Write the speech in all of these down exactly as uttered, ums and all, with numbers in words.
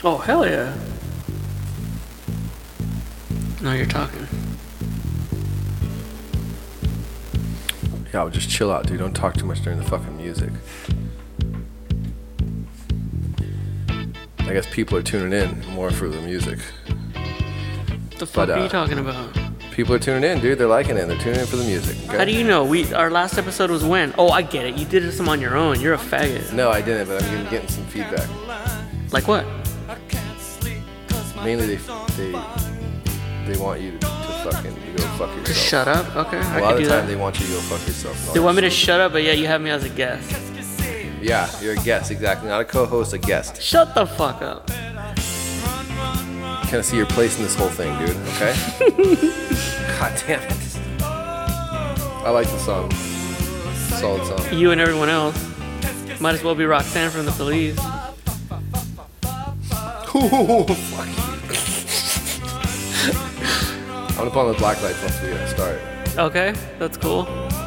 Oh, hell yeah. Now you're talking. Yeah, I'll just chill out, dude. Don't talk too much during the fucking music. I guess people are tuning in more for the music. What the fuck But, uh, are you talking about? People are tuning in, dude. They're liking it. They're tuning in for the music. Okay? How do you know? We Our last episode was when? Oh, I get it. You did some on your own. You're a faggot. No, I didn't, but I'm getting, getting some feedback. Like what? Mainly, they they they want you to, to fucking go fuck yourself. Just shut up? Okay, A I lot can of do the time, that. they want you to go fuck yourself. They want me to shut up, but yet you have me as a guest. Yeah, you're a guest, exactly. Not a co-host, a guest. Shut the fuck up. Kind of see your place in this whole thing, dude. Okay. God damn it. I like the song. Solid song. You and everyone else. Might as well be Roxanne from the Police. Ooh, fuck you. I'm gonna put on the black lights once we uh, start. Okay, that's cool.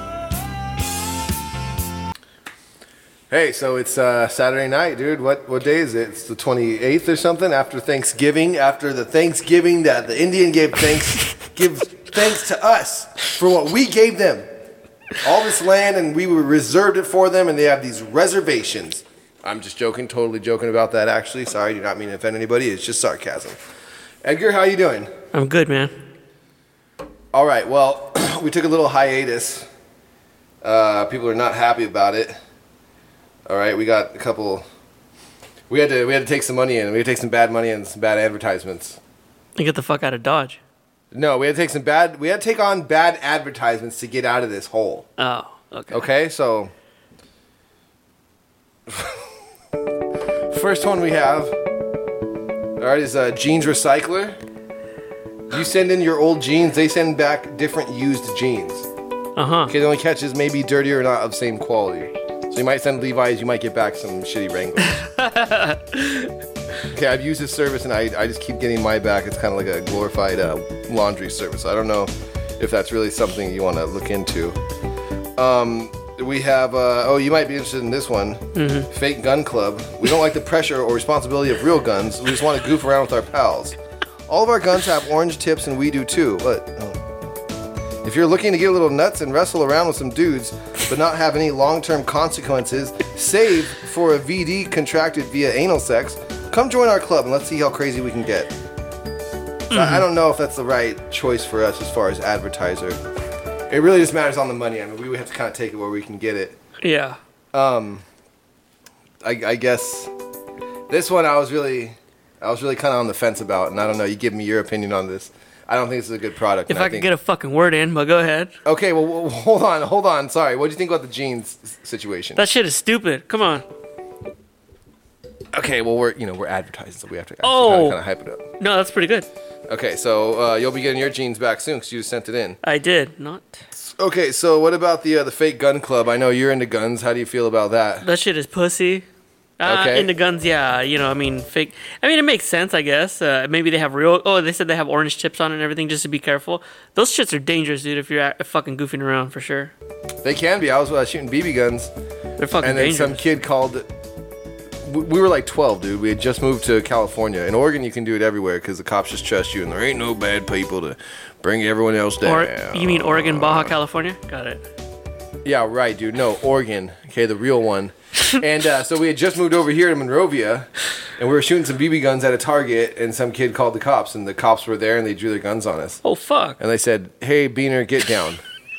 Hey, so it's uh, Saturday night, dude. What what day is it? It's the twenty-eighth or something after Thanksgiving. After the Thanksgiving that the Indian gave thanks, gives thanks to us for what we gave them. All this land, and we reserved it for them, and they have these reservations. I'm just joking, totally joking about that. Actually, sorry, do not mean to offend anybody. It's just sarcasm. Edgar, how you doing? I'm good, man. All right. Well, we took a little hiatus. Uh, people are not happy about it. All right, we got a couple. We had to we had to take some money in. We had to take some bad money and some bad advertisements. You get the fuck out of Dodge. No, we had to take some bad. We had to take on bad advertisements to get out of this hole. Oh, okay. Okay, so first one we have. All right, is uh, Jeans Recycler. You send in your old jeans, they send back different used jeans. Uh huh. Okay, the only catch is maybe dirty or not of same quality. So you might send Levi's, you might get back some shitty Wranglers. Okay, I've used this service and I, I just keep getting my back. It's kind of like a glorified uh, laundry service. I don't know if that's really something you want to look into. Um, we have, uh, oh, you might be interested in this one. Mm-hmm. Fake Gun Club. We don't like the pressure or responsibility of real guns. We just want to goof around with our pals. All of our guns have orange tips and we do too. What? Oh. If you're looking to get a little nuts and wrestle around with some dudes, but not have any long-term consequences, save for a V D contracted via anal sex, come join our club and let's see how crazy we can get. Mm-hmm. I, I don't know if that's the right choice for us as far as advertiser. It really just matters on the money. I mean, we would have to kind of take it where we can get it. Yeah. Um, I, I guess this one I was really, I was really kind of on the fence about, and I don't know. You give me your opinion on this. I don't think this is a good product. If I, I could think... get a fucking word in, but go ahead. Okay, well, well, hold on, hold on. Sorry, what do you think about the jeans situation? That shit is stupid. Come on. Okay, well, we're you know we're advertising, so we have to Oh. kind of hype it up. No, that's pretty good. Okay, so uh, you'll be getting your jeans back soon because you just sent it in. I did not. Okay, so what about the uh, the fake gun club? I know you're into guns. How do you feel about that? That shit is pussy. Uh, Okay. Into guns, yeah. You know, I mean, fake. I mean, it makes sense, I guess. Uh, maybe they have real. Oh, they said they have orange tips on it and everything, just to be careful. Those shits are dangerous, dude. If you're uh, fucking goofing around, for sure. They can be. I was uh, shooting B B guns, They're fucking and then dangerous. some kid called. We we were like twelve, dude. We had just moved to California. In Oregon, you can do it everywhere because the cops just trust you, and there ain't no bad people to bring everyone else down. Or you mean Oregon, Baja, California? Got it. Yeah, right, dude. No, Oregon. Okay, the real one. And uh, so we had just moved over here to Monrovia, and we were shooting some B B guns at a Target, and some kid called the cops, and the cops were there, and they drew their guns on us. Oh fuck! And they said, "Hey, Beaner, get down."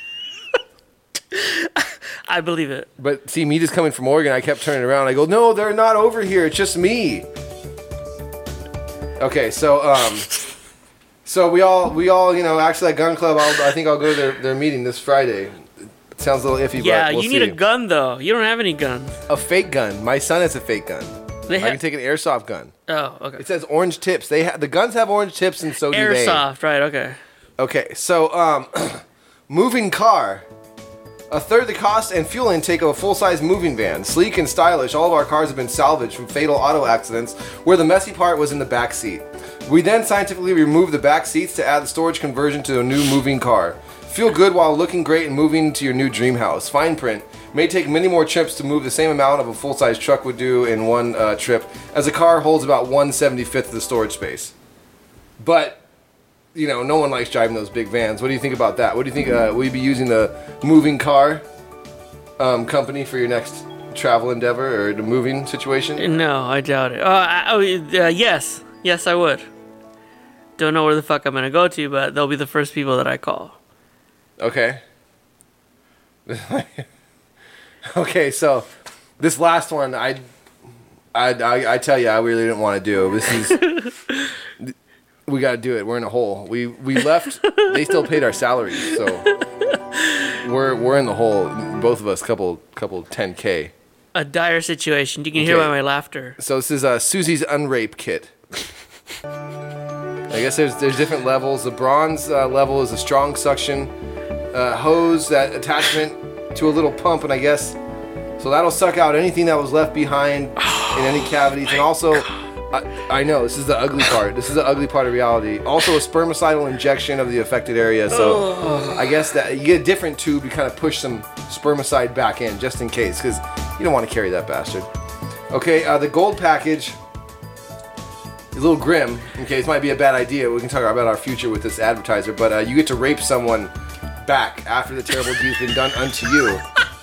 I believe it. But see, me just coming from Oregon, I kept turning around. I go, "No, they're not over here. It's just me." Okay, so um, so we all we all you know actually at Gun Club, I'll, I think I'll go to their, their meeting this Friday. It sounds a little iffy, Yeah, but we'll you see. need a gun though. You don't have any guns. A fake gun. My son has a fake gun. They I ha- can take an airsoft gun. Oh, okay. It says orange tips. They ha- the guns have orange tips, and so do they. Airsoft, right? Okay. Okay, so um, moving car. A third of the cost and fuel intake of a full-size moving van. Sleek and stylish, all of our cars have been salvaged from fatal auto accidents, where the messy part was in the back seat. We then scientifically removed the back seats to add the storage conversion to a new moving car. Feel good while looking great and moving to your new dream house. Fine print. may take many more trips to move the same amount of a full-size truck would do in one uh, trip, as a car holds about one seventy-fifth of the storage space. But, you know, no one likes driving those big vans. What do you think about that? What do you think? Uh, will you be using the moving car um, company for your next travel endeavor or the moving situation? No, I doubt it. Uh, I, oh, uh, yes. Yes, I would. Don't know where the fuck I'm going to go to, but they'll be the first people that I call. Okay. Okay, so this last one, I, I, I, I tell you, I really didn't want to do. This is, we got to do it. We're in a hole. We we left. They still paid our salaries, so we're we're in the hole. Both of us, couple couple ten k. A dire situation. You can hear Okay. by my laughter. So this is uh, Susie's unrape kit. I guess there's there's different levels. The bronze uh, level is a strong suction uh, hose that attachment to a little pump, and I guess so that'll suck out anything that was left behind in any cavities. And also, I, I know this is the ugly part. This is the ugly part of reality. Also, a spermicidal injection of the affected area. So I guess that you get a different tube to kind of push some spermicide back in, just in case, because you don't want to carry that bastard. Okay, uh, the gold package. A little grim. Okay, this might be a bad idea. We can talk about our future with this advertiser, but uh, you get to rape someone back after the terrible deed's been done unto you.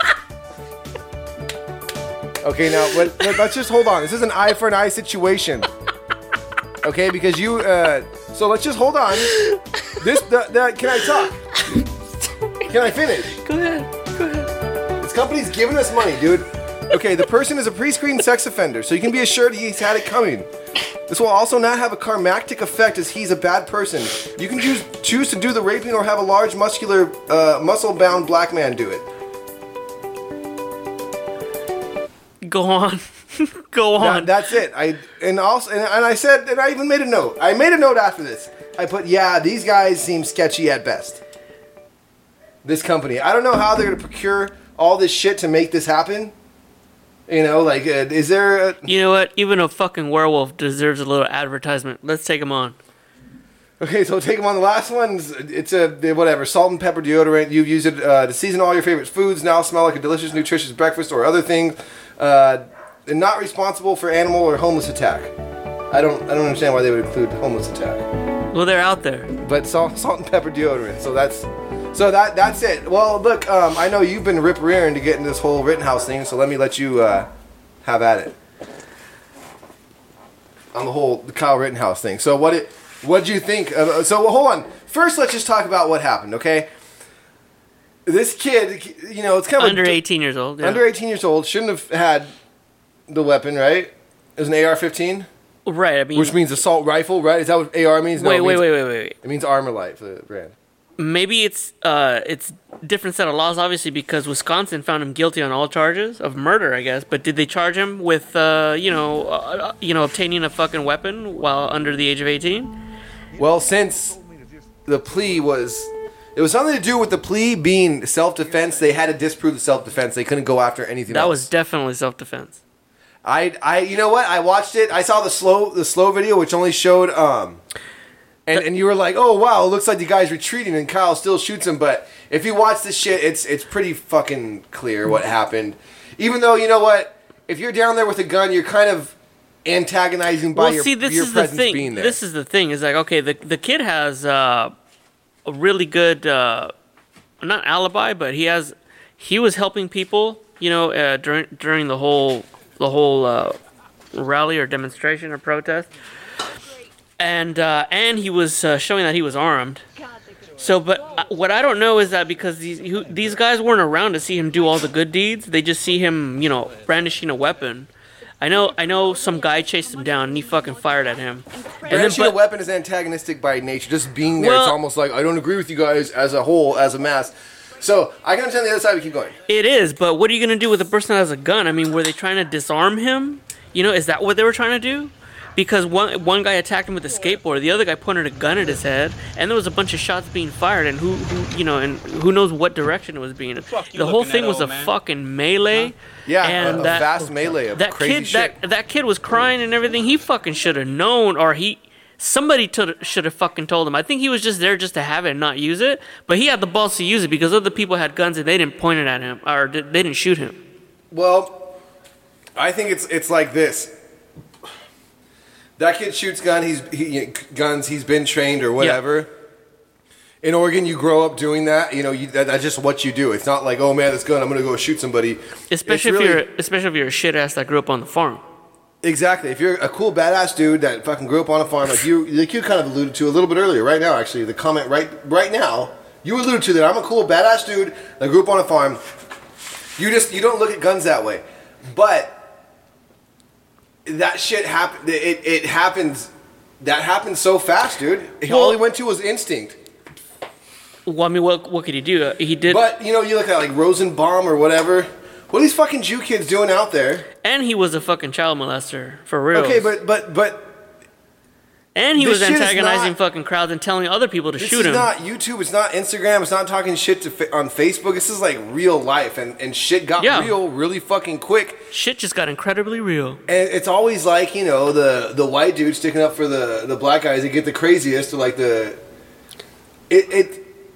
Okay, now let, let, let's just hold on. This is an eye for an eye situation. Okay, because you. Uh, so let's just hold on. This. The, the, can I talk? Can I finish? Go ahead. Go ahead. This company's giving us money, dude. Okay, the person is a pre-screened sex offender, so you can be assured he's had it coming. This will also not have a climactic effect as he's a bad person. You can choose, choose to do the raping or have a large, muscular, uh, muscle-bound black man do it. Go on. Go on. That, that's it. I and also and, and I said and I even made a note. I made a note after this. I put, yeah, these guys seem sketchy at best. This company. I don't know how they're gonna procure all this shit to make this happen. You know, like, uh, is there a... You know what? Even a fucking werewolf deserves a little advertisement. Let's take him on. Okay, so take them on the last one. It's a, whatever, salt and pepper deodorant. You've used it uh, to season all your favorite foods. Now smell like a delicious, nutritious breakfast or other things. Uh, and not responsible for animal or homeless attack. I don't I don't understand why they would include homeless attack. Well, they're out there. But salt, salt and pepper deodorant. So that's... So that that's it. Well, look, um, I know you've been rip-rearing to get in this whole Rittenhouse thing, so let me let you uh, have at it. On the whole the Kyle Rittenhouse thing. So what it what do you think? Of, so hold on. First, let's just talk about what happened, okay? This kid, you know, it's kind of Under a, eighteen years old. Yeah. under eighteen years old, shouldn't have had the weapon, right? It was an A R fifteen, Right. I mean, which means assault rifle, right? Is that what A R means? No, wait, it wait, means, wait, wait, wait, wait. It means armor light for the brand. Maybe it's uh, it's different set of laws, obviously, because Wisconsin found him guilty on all charges of murder, I guess. But did they charge him with, uh, you know, uh, you know, obtaining a fucking weapon while under the age of eighteen? Well, since the plea was, it was something to do with the plea being self-defense. They had to disprove the self-defense. They couldn't go after anything That else. was definitely self-defense. I, I, you know what? I watched it. I saw the slow, the slow video, which only showed, um, and and you were like, oh wow, it looks like the guy's retreating, and Kyle still shoots him. But if you watch this shit, it's it's pretty fucking clear what happened. Even though, you know what? If you're down there with a gun, you're kind of antagonizing by Well, your, see, this your is the presence thing. being there. This is the thing. Is like, okay, the the kid has uh, a really good, uh, not alibi, but he has, he was helping people, you know, uh, during during the whole the whole uh, rally or demonstration or protest, and uh, and he was uh, showing that he was armed. So, but uh, what I don't know is that because these who, these guys weren't around to see him do all the good deeds, they just see him, you know, brandishing a weapon. I know, I know, some guy chased him down and he fucking fired at him. And then, Brandishing a but, weapon is antagonistic by nature. Just being there, Well- it's almost like I don't agree with you guys as a whole, as a mass. So I can understand the other side. We keep going. it is, but what are you gonna do with a person that has a gun? I mean, were they trying to disarm him? You know, is that what they were trying to do? Because one one guy attacked him with a skateboard, the other guy pointed a gun at his head, and there was a bunch of shots being fired, and who, who you know, and who knows what direction it was being. The whole thing was a fucking melee. Yeah, and a, a that, vast melee of that crazy kid, shit. that that kid was crying and everything. He fucking should have known, or he Somebody t- should have fucking told him. I think he was just there just to have it and not use it. But he had the balls to use it because other people had guns and they didn't point it at him or they didn't shoot him. Well, I think it's it's like this. That kid shoots gun. He's he, guns. He's been trained or whatever. Yeah. In Oregon, you grow up doing that. You know, you, that, that's just what you do. It's not like, oh man, this gun, I'm gonna go shoot somebody. Especially it's if really, you're, especially if you're a shit ass that grew up on the farm. Exactly. If you're a cool badass dude that fucking grew up on a farm, like you, like you kind of alluded to a little bit earlier, right now, actually, the comment right, right now, you alluded to that I'm a cool badass dude that grew up on a farm. You just, you don't look at guns that way, but that shit happen. It, it happens. That happens so fast, dude. Well, all he went to was instinct. Well, I mean, what what could he do? Uh, he did. But, you know, you look at, like, Rosenbaum or whatever. What are these fucking Jew kids doing out there? And he was a fucking child molester, for real. Okay, but, but, but... And he was antagonizing not, fucking crowds and telling other people to shoot him. This is not YouTube, it's not Instagram, it's not talking shit to on Facebook. This is, like, real life, and, and shit got yeah. real really fucking quick. Shit just got incredibly real. And it's always like, you know, the, the white dude sticking up for the, the black guys that get the craziest, or, like, the... It... it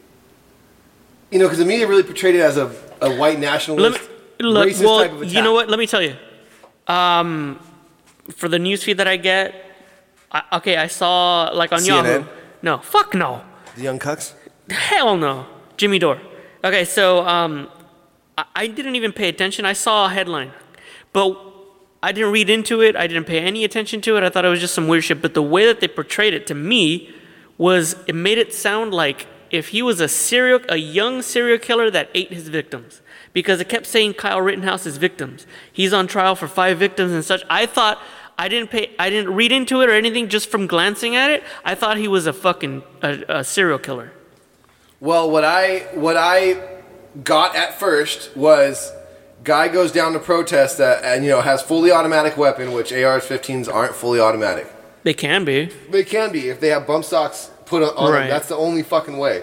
You know, because the media really portrayed it as a, a white nationalist, me, look, racist well, type of attack. You know what? Let me tell you. Um, for the newsfeed that I get, I, okay, I saw, like, on C N N? Yahoo. No, fuck no. The Young Cucks? Hell no. Jimmy Dore. Okay, so um, I, I didn't even pay attention. I saw a headline. But I didn't read into it. I didn't pay any attention to it. I thought it was just some weird shit. But the way that they portrayed it to me was, it made it sound like if he was a serial, a young serial killer that ate his victims, because it kept saying Kyle Rittenhouse's victims. He's on trial for five victims and such. I thought I didn't pay, I didn't read into it or anything just from glancing at it. I thought he was a fucking a, a serial killer. Well, what I what I got at first was guy goes down to protest that and you know has fully automatic weapon, which A R fifteens aren't fully automatic. They can be. They can be if they have bump stocks put on right. them. That's the only fucking way.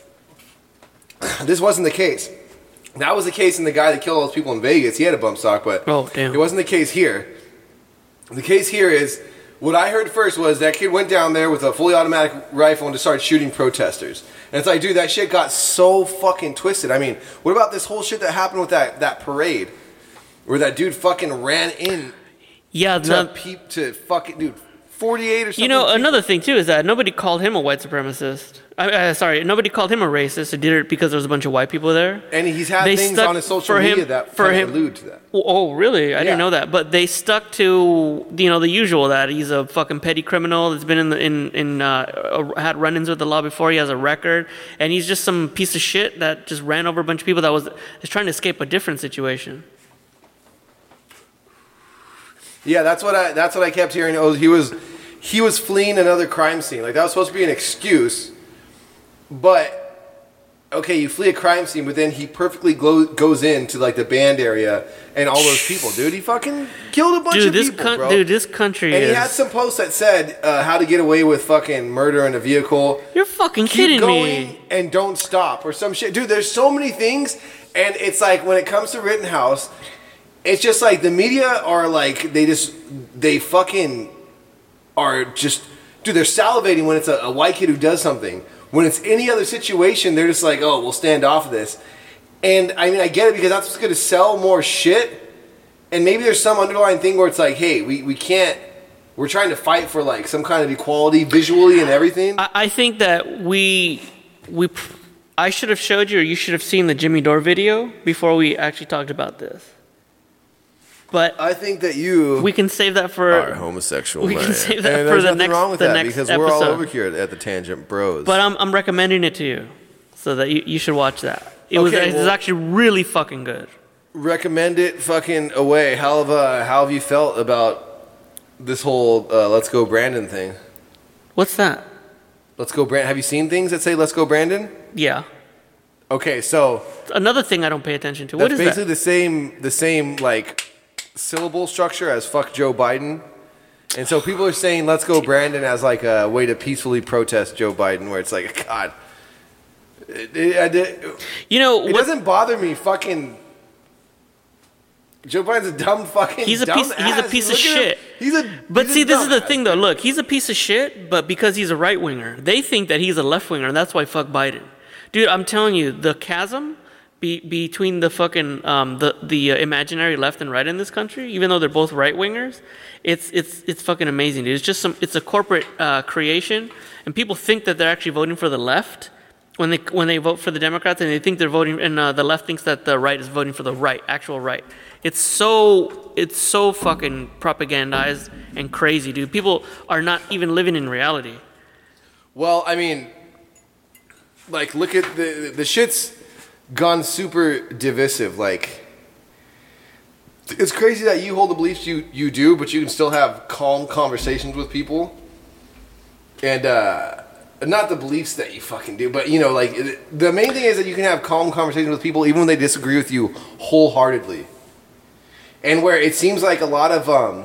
This wasn't the case. That was the case in the guy that killed all those people in Vegas. He had a bump stock, but oh, damn. It wasn't the case here. The case here is, what I heard first was that kid went down there with a fully automatic rifle and just started shooting protesters. And it's like, dude, that shit got so fucking twisted. I mean, what about this whole shit that happened with that, that parade? Where that dude fucking ran in yeah, to not- peep to fucking, dude, forty-eight or something. You know, another thing, too, is that nobody called him a white supremacist. I, uh, sorry, nobody called him a racist. They did it because there was a bunch of white people there. And he's had they things on his social for media him, that for kind him, of allude to that. Oh, really? I yeah. didn't know that. But they stuck to, you know, the usual, that he's a fucking petty criminal that's been in the, in, in uh, had run-ins with the law before. He has a record. And he's just some piece of shit that just ran over a bunch of people that was, was trying to escape a different situation. Yeah, that's what I that's what I kept hearing. Oh, he was he was fleeing another crime scene. Like, that was supposed to be an excuse. But okay, you flee a crime scene, but then he perfectly glow, goes into like the band area and all those people, dude. He fucking killed a bunch dude, of this people, con- bro. Dude, this country and is... he had some posts that said uh, how to get away with fucking murder in a vehicle. You're fucking Keep kidding going me. And don't stop or some shit. Dude, there's so many things, and it's like when it comes to Rittenhouse, it's just like the media are like, they just, they fucking are just, dude, they're salivating when it's a, a white kid who does something. When it's any other situation, they're just like, oh, we'll stand off of this. And I mean, I get it because that's what's going to sell more shit. And maybe there's some underlying thing where it's like, hey, we, we can't, we're trying to fight for like some kind of equality visually and everything. I, I think that we, we, I should have showed you, or you should have seen the Jimmy Dore video before we actually talked about this. But I think that you we can save that for are homosexual. We man. can save that and for the nothing next wrong with the that next because episode. we're all over here at the Tangent Bros. But I'm I'm recommending it to you so that you, you should watch that. It okay, was it well, was actually really fucking good. Recommend it fucking away. How have uh, how have you felt about this whole uh, Let's Go Brandon thing? What's that? Let's Go Brandon. Have you seen things that say Let's Go Brandon? Yeah. Okay, so another thing I don't pay attention to. That's What is basically that? the same the same like syllable structure as fuck Joe Biden. And so people are saying Let's Go Brandon as like a way to peacefully protest Joe Biden, where it's like, God, it, it, it, you know, it what, doesn't bother me fucking Joe Biden's a dumb fucking. He's a dumb piece. He's a ass. piece of Look at him. shit. He's a. But he's see, a this is the dumbass. thing, though. Look, he's a piece of shit, but because he's a right winger, they think that he's a left winger, and that's why fuck Biden, dude. I'm telling you, the chasm be, between the fucking um, the the uh, imaginary left and right in this country, even though they're both right wingers, it's it's it's fucking amazing, dude. It's just some. It's a corporate uh, creation, and people think that they're actually voting for the left. When they when they vote for the Democrats, and they think they're voting, and uh, the left thinks that the right is voting for the right, actual right. It's so it's so fucking propagandized and crazy, dude. People are not even living in reality. Well, I mean, like, look at the the shit's gone super divisive. Like, it's crazy that you hold the beliefs you you do, but you can still have calm conversations with people, and. uh Not the beliefs that you fucking do, but, you know, like, the main thing is that you can have calm conversations with people even when they disagree with you wholeheartedly. And where it seems like a lot of, um,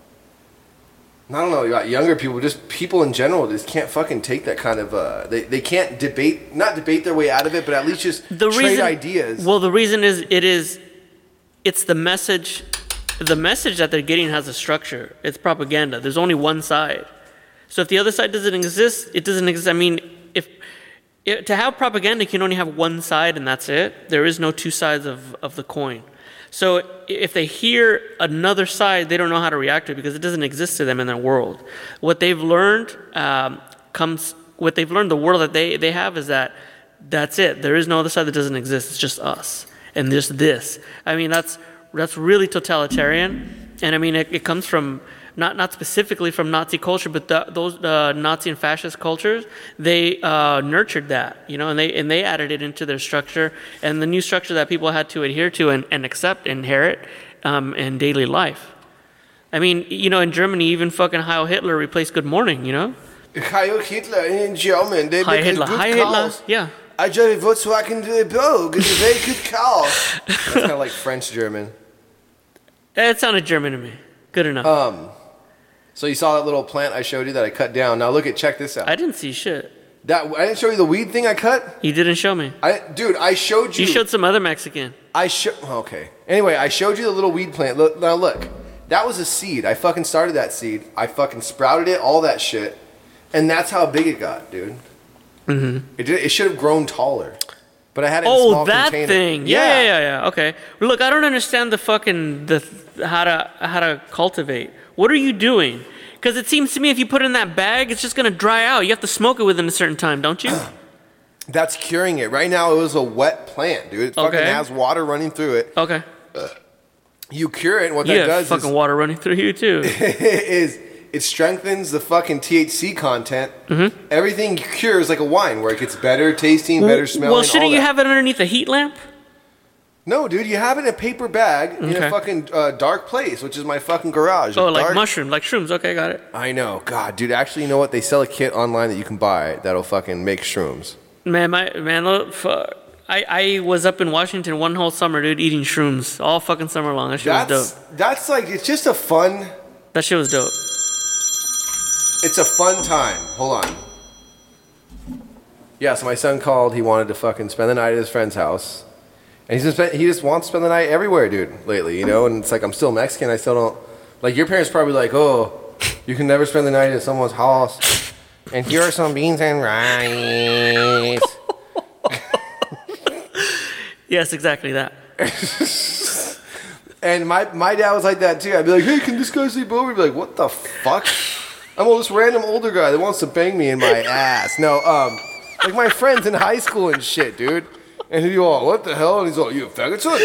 I don't know, younger people, just people in general just can't fucking take that kind of, uh, they, they can't debate, not debate their way out of it, but at least just the trade reason, ideas. Well, the reason is, it is, it's the message, the message that they're getting has a structure. It's propaganda. There's only one side. So if the other side doesn't exist, it doesn't exist. I mean, if, if to have propaganda, you can only have one side and that's it. There is no two sides of, of the coin. So if they hear another side, they don't know how to react to it because it doesn't exist to them in their world. What they've learned um, comes, what they've learned, the world that they, they have is that that's it. There is no other side that doesn't exist. It's just us and just this. I mean, that's that's really totalitarian. And I mean, it, it comes from, Not not specifically from Nazi culture, but the, those uh, Nazi and fascist cultures, they uh, nurtured that, you know, and they and they added it into their structure, and the new structure that people had to adhere to and, and accept, inherit um, in daily life. I mean, you know, in Germany, even fucking Heil Hitler replaced Good Morning, you know. Heil Hitler in German, they Heil Hitler, good Heil Hitler, calls. yeah. I drive Volkswagen to the Bogue, it's a very good call. That's kind of like French German. It sounded German to me. Good enough. Um. So you saw that little plant I showed you that I cut down. Now look at, check this out. I didn't see shit. That I didn't show you the weed thing I cut. You didn't show me. I, dude, I showed you. You showed some other Mexican. I show. Okay. Anyway, I showed you the little weed plant. Look, now look, that was a seed. I fucking started that seed. I fucking sprouted it, all that shit, and that's how big it got, dude. Mm-hmm. It did, it should have grown taller, but I had it in a Oh, small that container. thing. Yeah, yeah, yeah, yeah. Okay. Look, I don't understand the fucking the how to how to cultivate. What are you doing? Because it seems to me if you put it in that bag, it's just going to dry out. You have to smoke it within a certain time, don't you? That's curing it. Right now, it was a wet plant, dude. It fucking Okay. has water running through it. Okay. You cure it, and what You that have does fucking is, water running through you, too. is it strengthens the fucking T H C content. Mm-hmm. Everything cures like a wine, where it gets better tasting, better smelling. Well, shouldn't all you that. have it underneath a heat lamp? No, dude, you have it in a paper bag in Okay. a fucking uh, dark place, which is my fucking garage. Oh, A like dark- mushroom, like shrooms. Okay, got it. I know. God, dude, actually, you know what? They sell a kit online that you can buy that'll fucking make shrooms. Man, my man, look, fuck. I, I was up in Washington one whole summer, dude, eating shrooms all fucking summer long. That shit was That's dope. that's like, it's just a fun, That shit was dope. it's a fun time. Hold on. Yeah, so my son called. He wanted to fucking spend the night at his friend's house. And he's just, he just wants to spend the night everywhere, dude, lately, you know? And it's like, I'm still Mexican. I still don't... Like, your parents probably like, oh, you can never spend the night at someone's house. And here are some beans and rice. Yes, exactly that. And my, my dad was like that, too. I'd be like, hey, can this guy sleep over? He'd be like, what the fuck? I'm all this random older guy that wants to bang me in my ass. No, um... like my friends in high school and shit, dude. And he'd be all, what the hell? And he's all, you a faggot son?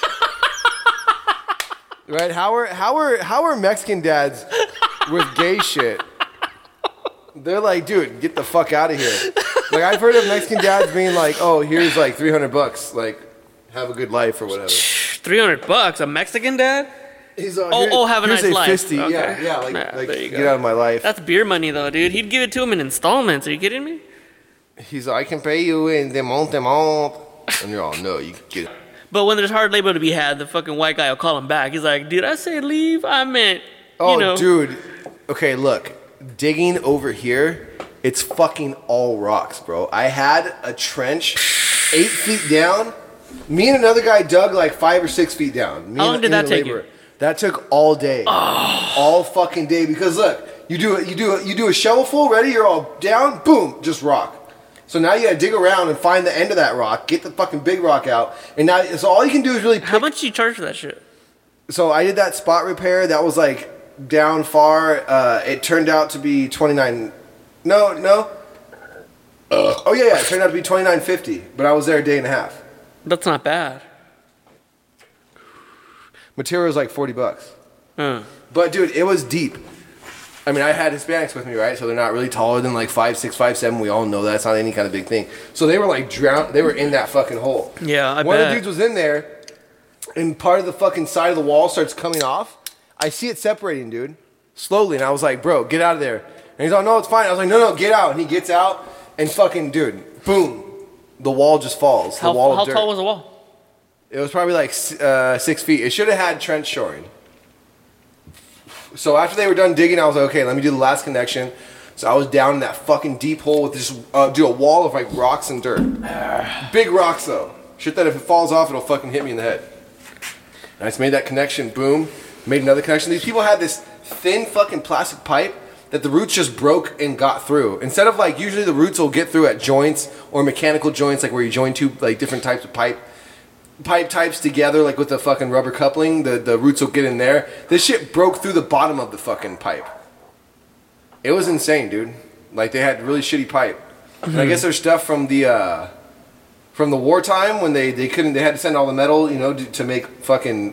Right? How are, how are, how are Mexican dads with gay shit? They're like, dude, get the fuck out of here. Like, I've heard of Mexican dads being like, oh, here's like three hundred bucks. Like, have a good life or whatever. three hundred bucks? A Mexican dad? He's all, Oh, here- oh, have a here's nice life. Fisty. Okay. Yeah, yeah, like, Yeah, like there you get go. out of my life. That's beer money, though, dude. He'd give it to him in installments. Are you kidding me? He's like, I can pay you in the month, the month. And you're all, no, you can get it. But when there's hard labor to be had, the fucking white guy will call him back. He's like, did I say leave? I meant, Oh, you know. dude. Okay, look. Digging over here, it's fucking all rocks, bro. I had a trench eight feet down, Me and another guy dug like five or six feet down. Me How and, long did that take you? That took all day. Oh. All fucking day. Because look, you do it, you do it, you do a shovelful, ready, you're all down, boom, just rock. So now you gotta dig around and find the end of that rock, get the fucking big rock out, and now so all you can do is really pick. How much do you charge for that shit? So I did that spot repair. That was like down far. Uh, it turned out to be twenty-nine. No, no. Uh. Oh yeah, yeah. It turned out to be twenty-nine fifty. But I was there a day and a half. That's not bad. Material was like forty bucks. Hmm. But dude, it was deep. I mean, I had Hispanics with me, right? So they're not really taller than like five, six, five, seven. We all know that's not any kind of big thing. So they were like drowned. They were in that fucking hole. Yeah, I One bet. of the dudes was in there, and part of the fucking side of the wall starts coming off. I see it separating, dude, slowly, and I was like, "Bro, get out of there." And he's like, "No, it's fine." I was like, "No, no, get out." And he gets out, and fucking, dude, boom, the wall just falls. How, the wall how of dirt. tall was the wall? It was probably like uh, six feet. It should have had trench shoring. So after they were done digging, I was like, okay, let me do the last connection. So I was down in that fucking deep hole with this, uh, do a wall of like rocks and dirt. Big rocks though. Shit that if it falls off, it'll fucking hit me in the head. And I just made that connection, boom. Made another connection. These people had this thin fucking plastic pipe that the roots just broke and got through. Instead of like, usually the roots will get through at joints or mechanical joints, like where you join two like different types of pipe. pipe types together, like with the fucking rubber coupling, the, the roots will get in there. This shit broke through the bottom of the fucking pipe. It was insane, dude. Like, they had really shitty pipe. Mm-hmm. And I guess there's stuff from the, uh, from the wartime when they, they couldn't, they had to send all the metal, you know, to, to make fucking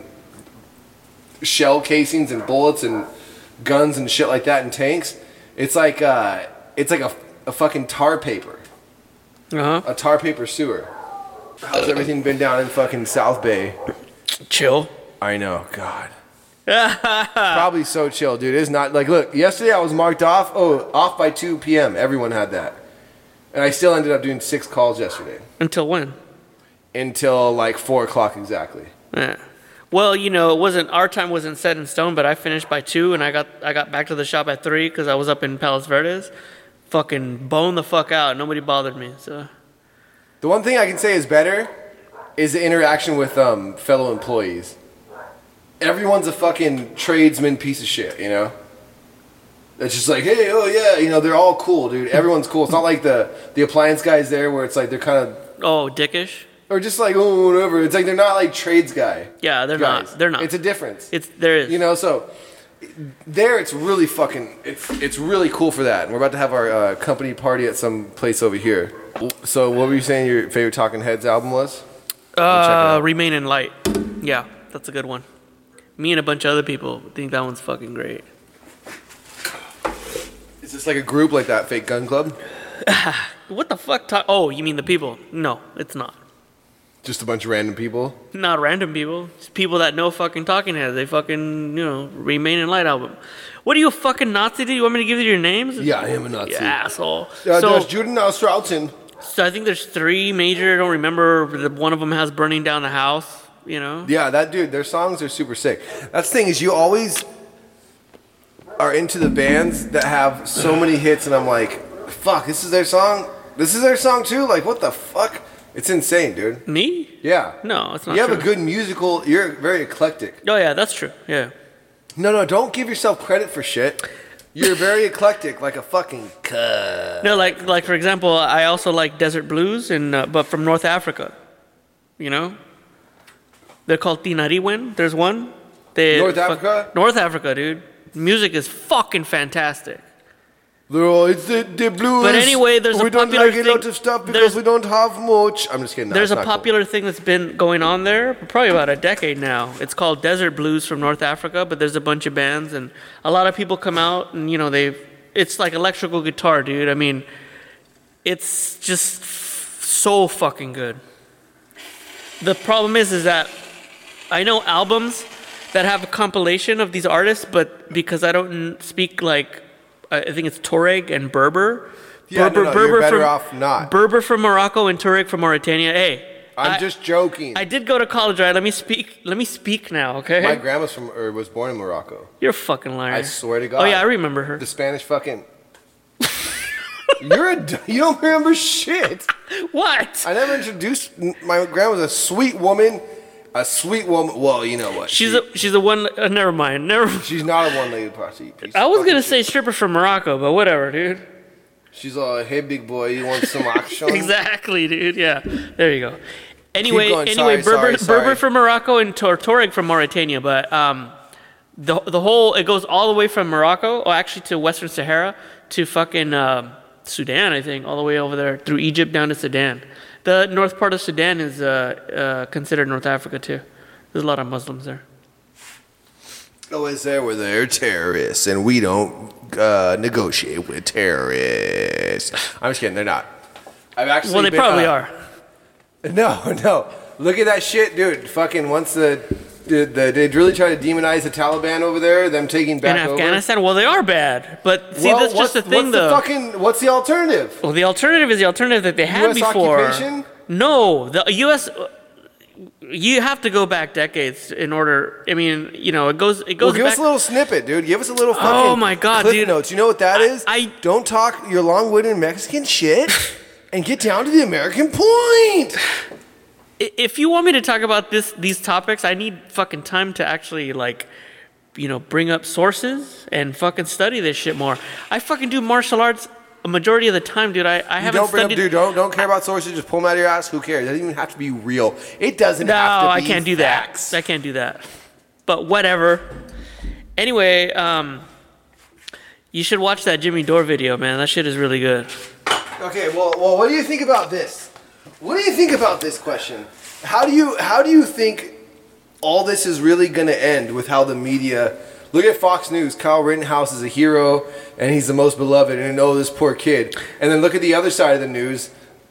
shell casings and bullets and guns and shit like that and tanks. It's like, uh, it's like a, a fucking tar paper. Uh-huh. A tar paper sewer. How's everything been down in fucking South Bay? Chill. I know, God. Probably so chill, dude. It's not like, look, yesterday I was marked off. Oh, off by two p.m. Everyone had that. And I still ended up doing six calls yesterday. Until when? Until like four o'clock exactly. Yeah. Well, you know, it wasn't, our time wasn't set in stone, but I finished by two and I got I got back to the shop at three because I was up in Palos Verdes. Fucking boned the fuck out. Nobody bothered me, so. The one thing I can say is better is the interaction with um, fellow employees. Everyone's a fucking tradesman piece of shit, you know? It's just like, hey, oh yeah, you know, they're all cool, dude. Everyone's cool. It's not like the, the appliance guys there where it's like they're kind of... Oh, dickish? Or just like, oh, whatever. It's like they're not like trades guy. Yeah, they're guys. not. They're not. It's a difference. It's There is. You know, so... There, it's really fucking... It's it's really cool for that. And we're about to have our uh, company party at some place over here. So what were you saying your favorite Talking Heads album was? Uh, Remain in Light. Yeah, that's a good one. Me and a bunch of other people think that one's fucking great. Is this like a group like that Fake Gun Club? What the fuck? Ta- oh, you mean the people? No, it's not. Just a bunch of random people? Not random people. It's people that know fucking Talking Heads. They fucking, you know, Remain in Light album. What are you, a fucking Nazi? Do you want me to give you your names? Yeah, I am a Nazi. You asshole. Yeah, so, there's Juden Australton. So I think there's three major. I don't remember. One of them has Burning Down the House, you know? Yeah, that dude, their songs are super sick. That's the thing is you always are into the bands that have so many hits and I'm like, fuck, this is their song? This is their song too? Like, what the fuck? It's insane, dude. Me? Yeah. No, it's not You have true. a good musical, you're very eclectic. Oh, yeah, that's true. Yeah. No, no, don't give yourself credit for shit. You're very eclectic, like a fucking cuh. No, like, like for example, I also like Desert Blues, and uh, but from North Africa. You know? They're called Tinariwen. There's one. They, North fuck- Africa? North Africa, dude. Music is fucking fantastic. Oh, it's the, the blues. But anyway, there's we a don't popular like a lot thing- of stuff there's- because we don't have much. I'm just kidding. No, There's it's a not cool. popular thing that's been going on there for probably about a decade now. It's called Desert Blues from North Africa, but there's a bunch of bands and a lot of people come out and, you know, they've, it's like electrical guitar, dude. I mean, it's just f- so fucking good. The problem is, is that I know albums that have a compilation of these artists, but because I don't speak like, I think it's Tuareg and Berber. Yeah, Berber, no, no, Berber you're better from, off not. Berber from Morocco and Tuareg from Mauritania. Hey, I'm I, just joking. I did go to college, right? Let me speak. Let me speak now, okay? My grandma's from, or was born in Morocco. You're a fucking liar. I swear to God. Oh yeah, I remember her. The Spanish fucking. You're a, d- you don't remember shit. What? I never introduced, my grandma was a sweet woman. A sweet woman. Well, you know what? She's she, a she's a one. Uh, never mind. Never. She's not a one-legged prostitute. Piece I was of gonna shit. say stripper from Morocco, but whatever, dude. She's all, hey, big boy, you want some action? Exactly, dude. Yeah. There you go. Anyway, going. anyway, Sorry, Berber, sorry, sorry. Berber from Morocco and Tor- Touareg from Mauritania, but um, the the whole it goes all the way from Morocco, or actually to Western Sahara, to fucking um Sudan, I think, all the way over there through Egypt down to Sudan. The north part of Sudan is uh, uh, considered North Africa too. There's a lot of Muslims there. Oh, is there? Where they're terrorists, and we don't uh, negotiate with terrorists. I'm just kidding. They're not. I've actually. Well, they been, probably uh, are. No, no. Look at that shit, dude. Fucking once the, the, the they really try to demonize the Taliban over there, them taking back In over. Afghanistan, well, they are bad, but see, Well, that's what's, just the thing, what's though. The fucking, what's the alternative? Well, the alternative is the alternative that they had U S before. occupation? No, the U S. You have to go back decades in order. I mean, you know, it goes. It Well, goes. give back, us a little snippet, dude. Give us a little fucking Oh my God, Cliff dude. Notes. You know what that I- is? I- Don't talk your long-winded Mexican shit and get down to the American point. I- If you want me to talk about this, these topics, I need fucking time to actually like, you know, bring up sources and fucking study this shit more. I fucking do martial arts a majority of the time, dude. I, I You haven't don't bring up, studied. dude. Don't don't care about sources. Just pull them out of your ass. Who cares? It doesn't even have to be real. It doesn't No, have to be I can't do facts. that. I can't do that. But whatever. Anyway, um, you should watch that Jimmy Dore video, man. That shit is really good. Okay, well, well, what do you think about this? What do you think about this question? How do you how do you think all this is really going to end with how the media? Look at Fox News. Kyle Rittenhouse is a hero, and he's the most beloved. And oh, this poor kid. And then look at the other side of the news.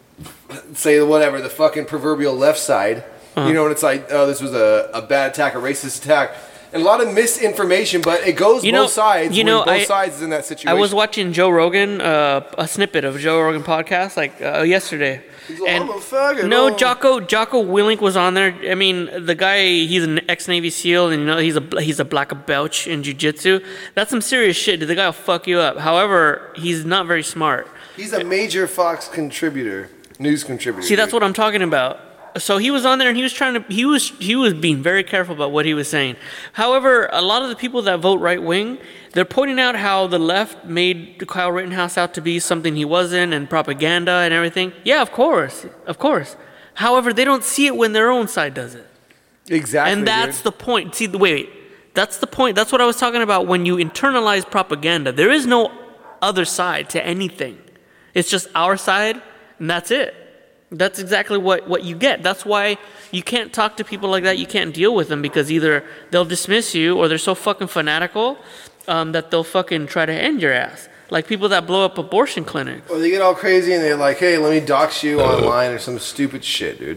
Say whatever the fucking proverbial left side. Uh-huh. You know, and it's like, oh, this was a, a bad attack, a racist attack. And a lot of misinformation, but it goes You both know- sides. you when know, both I- sides is in that situation. I was watching Joe Rogan, uh, a snippet of Joe Rogan podcast, like uh, yesterday. He's like, and I'm a faggot, no, oh. Jocko Jocko Willink was on there. I mean, the guy, he's an ex-Navy SEAL, and you know he's a he's a black belt in jiu-jitsu. That's some serious shit, dude. The guy will fuck you up. However, he's not very smart. He's a major Fox contributor, news contributor. See, that's dude. what I'm talking about. So he was on there and he was trying to he was he was being very careful about what he was saying. However, a lot of the people that vote right wing, they're pointing out how the left made Kyle Rittenhouse out to be something he wasn't and propaganda and everything. Yeah, of course. Of course. However, they don't see it when their own side does it. Exactly. And that's dude. the point. See, the wait, wait. That's the point. That's what I was talking about when you internalize propaganda. There is no other side to anything. It's just our side, and that's it. That's exactly what, what you get. That's why you can't talk to people like that. You can't deal with them because either they'll dismiss you or they're so fucking fanatical um, that they'll fucking try to end your ass. Like people that blow up abortion clinics. Or they get all crazy and they're like, hey, let me dox you online or some stupid shit, dude.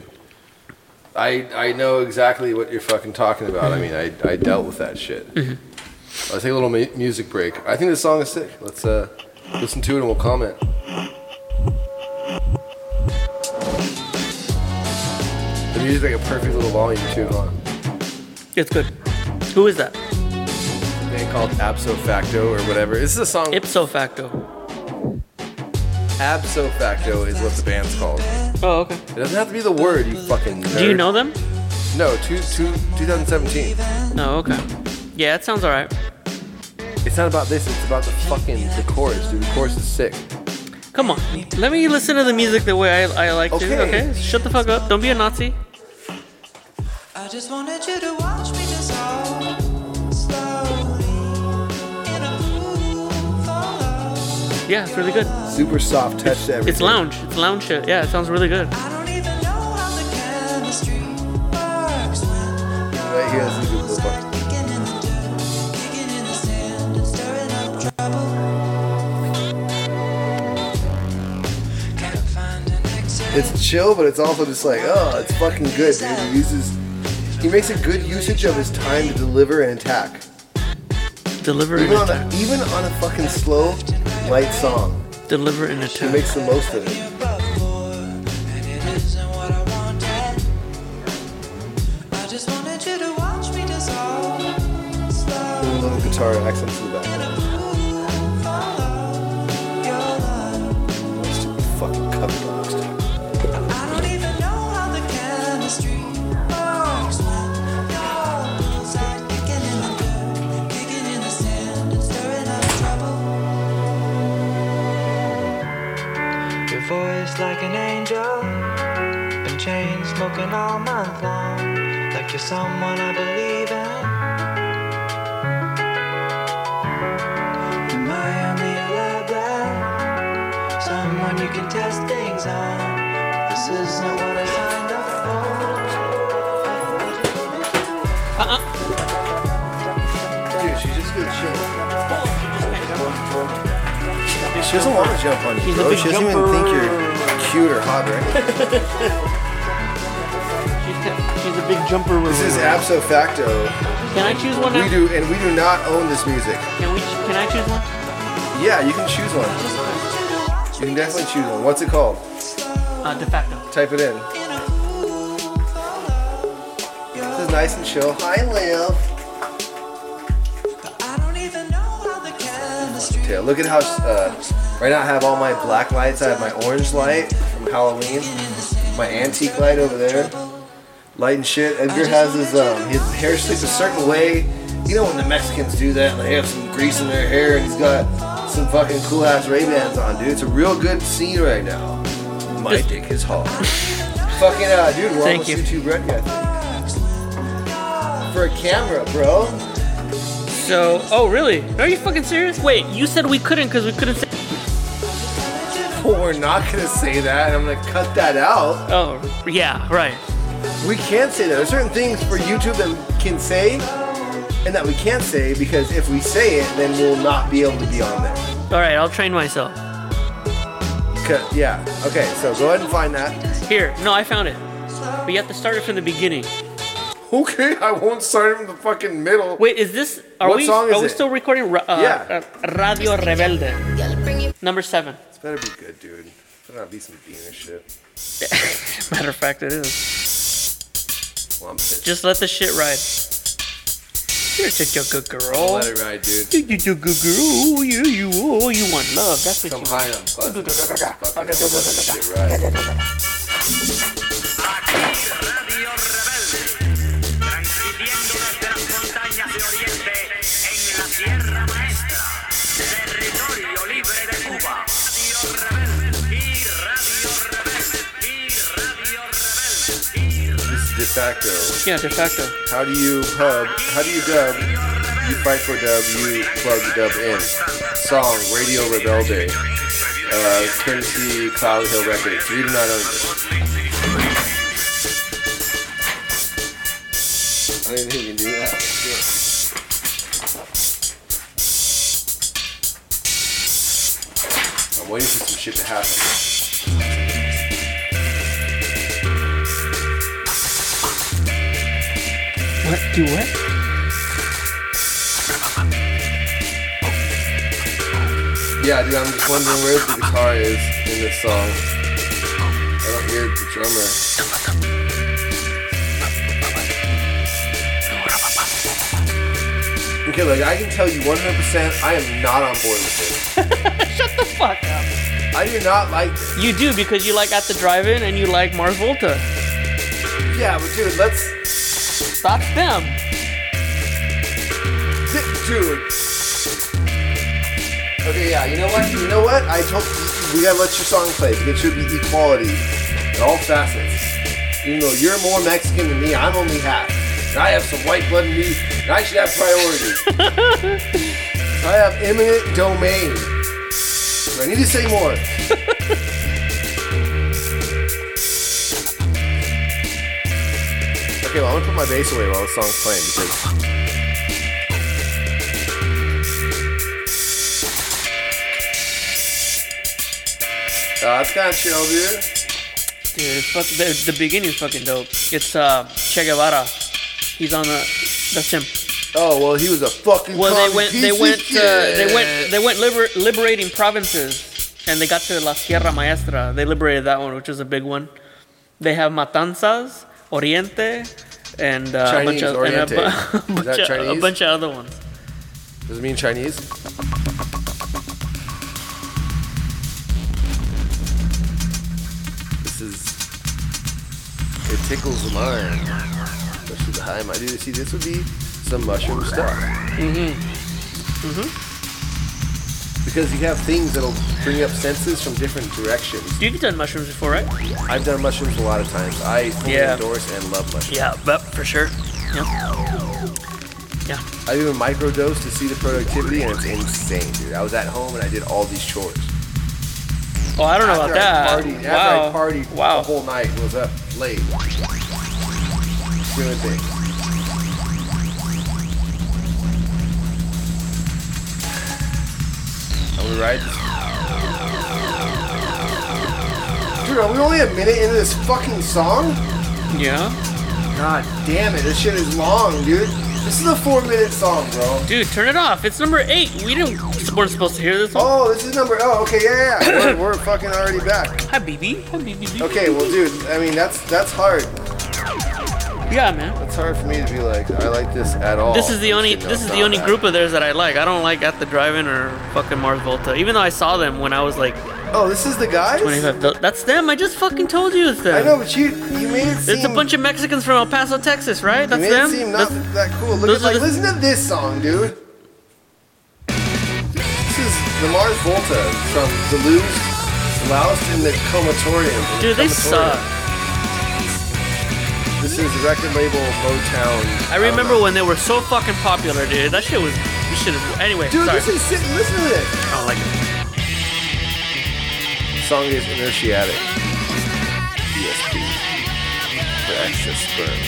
I I know exactly what you're fucking talking about. I mean, I, I dealt with that shit. Mm-hmm. Let's take a little mu- music break. I think this song is sick. Let's uh, listen to it and we'll comment. The music's like a perfect little volume too, huh? It's good. Who is that? A band called Abso Facto or whatever. This is a song. Ipso facto. Abso Facto is what the band's called. Oh, okay. It doesn't have to be the word, you fucking nerd. Do you know them? No, two, two, twenty seventeen. No, okay. Yeah, it sounds alright. It's not about this, it's about the fucking the chorus, dude. The chorus is sick. Come on. Let me listen to the music the way I, I like Okay. to. Okay? Shut the fuck up. Don't be a Nazi. I just wanted you to watch me dissolve slowly in a pool of love. Yeah, it's really good. Super soft touch to everything. It's lounge. It's lounge shit. Yeah, it sounds really good. I don't even know how the chemistry works when Right here, this is a good little part. kicking in the dirt, kicking in the sand, and stirring up trouble. Can't find an exit. It's chill, but it's also just like, oh, it's fucking good, dude. He uses, he makes a good usage of his time to deliver an attack. Deliver Even and on attack. a, even on a fucking slow, light song, Deliver and he attack. makes the most of it. And it isn't what I wanted. I just wanted you to watch me dissolve slowly. Little, little guitar accents in the background. Follow your love. voice like an angel. Been chain smoking all month long. Like you're someone I believe in. Am I only elaborate? Someone you can test things on. This isn't what I signed up for. Uh-uh. Dude, she's just gonna chill. She doesn't want to jump on you, She's a bro. big She doesn't jumper. even think you're cute or hot, right? She's, she's a big jumper. This is Abso Facto. Can I choose one now? We do, and we do not own this music. Can we? Can I choose one? Yeah, you can choose one. You can definitely choose one. What's it called? Uh, de facto. Type it in. This is nice and chill. Hi, Liv. I don't even know how the chemistry. Okay, look at how, uh, right now I have all my black lights. I have my orange light from Halloween. My antique light over there. Light and shit. Edgar has his, um, his hair slicks a certain way. You know when the Mexicans do that and they have some grease in their hair and he's got some fucking cool ass Ray-Bans on, dude. It's a real good scene right now. My dick is hard. Fucking, uh, dude, we're Thank almost you. YouTube ready, I think. For a camera, bro. So, oh really? Are you fucking serious? Wait, you said we couldn't because we couldn't say. Well, we're not gonna say that, and I'm gonna cut that out. Oh, yeah, right. We can't say that. There's certain things for YouTube that we can say and that we can't say because if we say it, then we'll not be able to be on there. All right, I'll train myself. 'Cause- yeah. Okay, so go ahead and find that. Here, no, I found it. But you have to start it from the beginning. Okay, I won't start in the fucking middle. Wait, is this? Are What we? song is are we it? still recording? Ra- Uh, Yeah. uh, Radio Rebelde, number seven. This better be good, dude. Better not be some Venus shit. Matter of fact, it is. Well, I'm pissed. Just let the shit ride. You're such a good girl. Let it ride, dude. You you good girl. Oh, you you oh you want love. That's what Come you. high on fucking let this shit ride. This is de facto. Yeah, de facto. How do you pub? How do you dub? You fight for dub. You plug dub in. Song Radio Rebelde. Uh, courtesy Cloud Hill Records. We do not own this. I didn't think you can do that. I'm waiting for some shit to happen. What? Do what? Yeah, dude, I'm just wondering where the guitar is in this song. I don't hear the drummer. Okay, look, I can tell you one hundred percent I am not on board with this. Shut the fuck up. I do not like this. You do because you like At the Drive-In and you like Mars Volta. Yeah, but dude, let's... Stop them. Dude. Okay, yeah, you know what? You know what? I told we gotta let your song play because it should be equality in all facets. Even though you're more Mexican than me, I'm only half. And I have some white blood in me, and I should have priority. I have eminent domain. Do I need to say more? Okay, well, I'm gonna put my bass away while the song's playing because. Uh, that's kind of chill, dude. Dude, it's fuck, the, the beginning's fucking dope. It's uh, Che Guevara. He's on the. That's him. Oh well, he was a fucking. Well, they commie went. piece They of went. Uh, shit. they went. They went liber- liberating provinces, and they got to La Sierra Maestra. They liberated that one, which was a big one. They have Matanzas, Oriente, and uh, Chinese, a bunch of Oriente. and a, bu- Is bunch that of, Chinese? a bunch of other ones. Does it mean Chinese? This is. It tickles the mind. Especially the high mind. Dude, see, this would be some mushroom stuff. Mm-hmm. Mm-hmm. because you have things that'll bring up senses from different directions. You've done mushrooms before, right? I've done mushrooms a lot of times. I fully Yeah. endorse and love mushrooms. Yeah, but for sure. Yeah. Yeah. I even microdose to see the productivity, and it's insane, dude. I was at home and I did all these chores. Oh, I don't know about After that. I partied, wow. After I partied wow. the whole night, was up late doing things. I'm gonna ride this. Dude, are we only a minute into this fucking song? Yeah. God damn it, this shit is long, dude. This is a four minute song, bro. Dude, turn it off. It's number eight. We didn't weren't supposed to hear this one. Oh, this is number, oh, okay, yeah, yeah, yeah. we're, we're fucking already back. Hi, B B. Hi, B B. Okay, well, dude, I mean, that's that's hard. Yeah, man. It's hard for me to be like, I like this at all. This is the I'm only just kidding, this no, is it's the not only that. group of theirs that I like. I don't like At the Drive-In or fucking Mars Volta. Even though I saw them when I was like Oh, this is the guys? twenty-five. Th- That's them. I just fucking told you it's them. I know, but you you made it seem... It's a bunch of Mexicans from El Paso, Texas, right? You That's made them. it seem not That's- that cool. Look those at, are like, the- listen to this song, dude. This is the Mars Volta from Duluth, Loused in the Comatorium. Dude, they Comatorium. suck. This is record label Motown. I don't remember know. when they were so fucking popular, dude. That shit was. You should have. Anyway, Dude, sorry. this is sick. Listen to this. I don't like it. The song is Inertiatic. E S P. For extra sperm.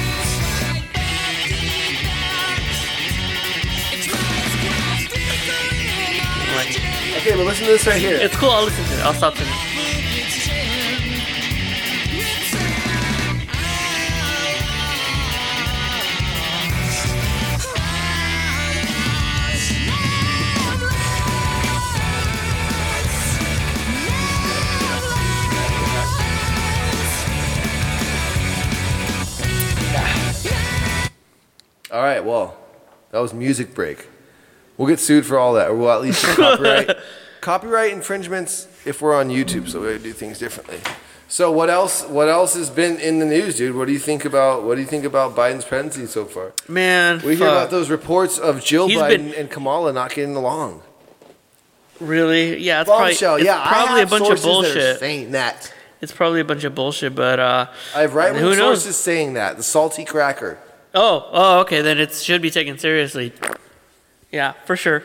I don't like it. Okay, but listen to this right here. It's cool. I'll listen to it. I'll stop singing. All right, well, that was Music Break. We'll get sued for all that, or we'll at least get copyright copyright infringements if we're on YouTube. So we gotta do things differently. So what else? What else has been in the news, dude? What do you think about What do you think about Biden's presidency so far? Man, We hear fuck. about those reports of Jill He's Biden been- and Kamala not getting along. Really? Yeah, it's probably, it's Bombshell. Yeah, I probably a have bunch of sources that are bullshit. saying that. It's probably a bunch of bullshit, but uh, I have right-wing who knows? sources saying that. The salty cracker. Oh, oh, okay. Then it should be taken seriously. Yeah, for sure.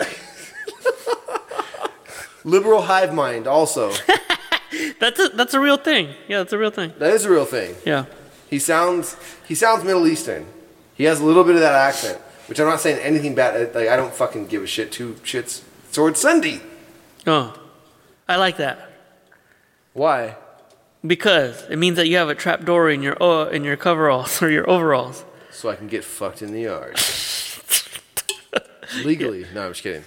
Liberal hive mind also. That's a that's a real thing. Yeah, that's a real thing. That is a real thing. Yeah. He sounds he sounds Middle Eastern. He has a little bit of that accent, which I'm not saying anything bad. Like I don't fucking give a shit. Two shits. Sword Sunday. Oh, I like that Why? because it means that you have a trap door in your uh, in your coveralls or your overalls. So I can get fucked in the yard. Legally. No, I'm just kidding.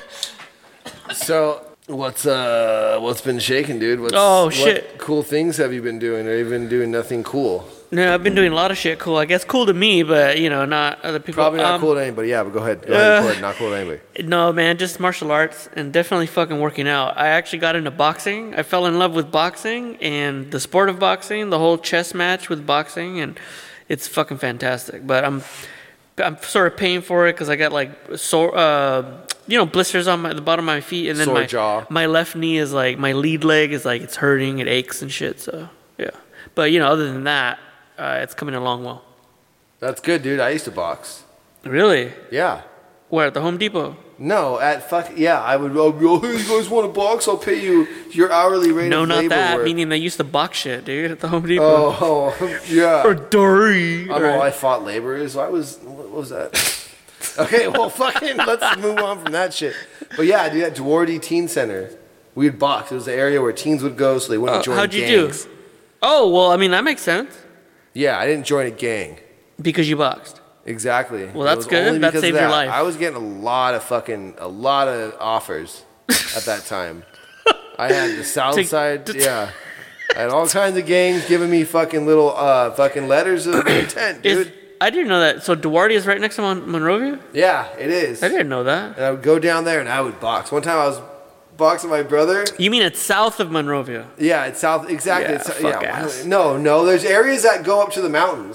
So what's uh what's been shaking, dude? What's, Oh, what shit. cool things have you been doing? Or have you been doing nothing cool? No, I've been doing a lot of shit cool. I guess cool to me, but you know, not other people. Probably not Um, cool to anybody. Yeah, but go ahead. Go ahead. uh, Go ahead. Not cool to anybody. No, man, just martial arts and definitely fucking working out. I actually got into boxing. I fell in love with boxing and the sport of boxing, the whole chess match with boxing, and it's fucking fantastic. But I'm, I'm sort of paying for it because I got like sore, uh, you know, blisters on my, the bottom of my feet, and then Sore my jaw. my left knee is like my lead leg is like it's hurting, it aches and shit. So yeah, but you know, other than that, uh, it's coming along well. That's good, dude. I used to box. Really? Yeah. Where at the Home Depot? No, at fuck yeah, I would. Oh, yo, hey, you guys want to box? I'll pay you your hourly rate No, of not labor that. work. Meaning they used to box shit, dude, at the Home Depot. Oh, oh, yeah. Or Dory. I'm all I fought laborers. I was. What was that? Okay, well, fucking. Let's move on from that shit. But yeah, dude, at Duarte Teen Center, we'd box. It was the area where teens would go, so they wouldn't Uh, join how'd you gangs. do? Oh, well, I mean, that makes sense. Yeah, I didn't join a gang. Because you boxed. Exactly. Well, It that's was good. only That because of saved your that. life. I was getting a lot of fucking, a lot of offers at that time. I had the South To- Side, to- yeah. I had all kinds of gangs giving me fucking little, uh, fucking letters of intent, Is, dude. I didn't know that. So Duarte is right next to Mon- Monrovia? Yeah, it is. I didn't know that. And I would go down there and I would box. One time I was boxing my brother. You mean it's south of Monrovia? Yeah, it's south, exactly. Yeah, it's, fuck yeah. ass. No, no, there's areas that go up to the mountains.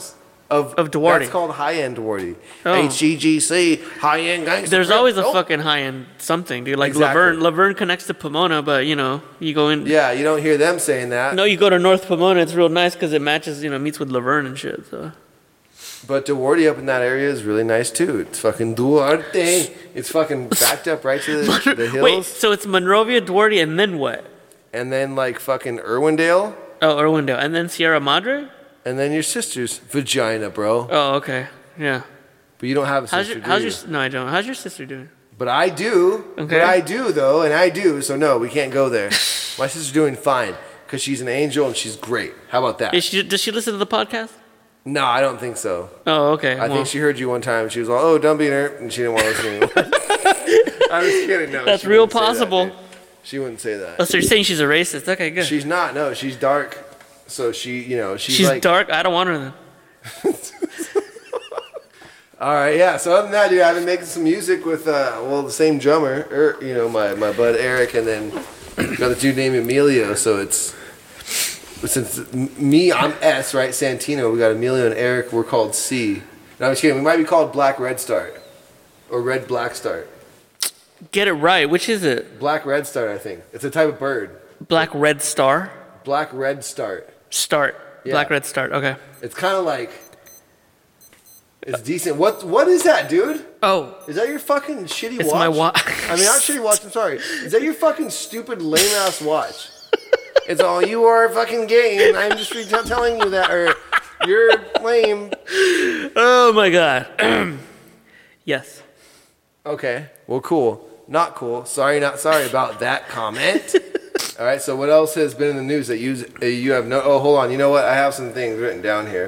Of, Of Duarte. That's called high-end Duarte. Oh. H G G C, high-end gangster. There's grip. always a Oh. fucking high end something, dude. Like Exactly. Laverne, Laverne connects to Pomona, but you know, you go in. Yeah, you don't hear them saying that. No, you go to North Pomona. It's real nice because it matches, you know, meets with Laverne and shit. So But Duarte up in that area is really nice too. It's fucking Duarte. It's fucking backed up right to the, the hills. wait, so it's Monrovia, Duarte, and then what? And then like fucking Irwindale. Oh, Irwindale, and then Sierra Madre. And then your sister's vagina, bro. Oh, okay, yeah. But you don't have a How's sister, your How's do your you? No, I don't. How's your sister doing? But I do. Okay. But I do, though, and I do. So, no, we can't go there. My sister's doing fine because she's an angel and she's great. How about that? Is she, does she listen to the podcast? No, I don't think so. Oh, okay. I well, think she heard you one time. She was like, oh, don't be her. And she didn't want to listen anymore. I was kidding. No, That's she real wouldn't say that, possible. dude. She wouldn't say that. Oh, so you're saying she's a racist? Okay, good. She's not. No, she's dark. So she, you know, she's, she's like. dark. I don't want her then. All right, yeah. So other than that, dude, I've been making some music with, uh, well, the same drummer, er, you know, my, my bud Eric, and then got a dude named Emilio. So it's since m- me, I'm S, right? Santino. We got Emilio and Eric. We're called C. No, I'm just kidding. We might be called Black Red Start or Red Black Start. Get it right. Which is it? Black Red Start, I think. It's a type of bird. Black Red Star. Black Red Start. Start. Yeah. Black Red Start. Okay. It's kind of like. It's decent. What What is that, dude? Oh, Is that your fucking shitty it's watch? my watch. I mean, not shitty watch. I'm sorry. Is that your fucking stupid lame ass watch? It's all you are fucking gay, and I'm just re- telling you that, or you're lame. Oh my god. Yes. Okay. Well, cool. Not cool. Sorry, not sorry about that comment. All right. So, what else has been in the news that you uh, you have no? Oh, hold on. You know what? I have some things written down here.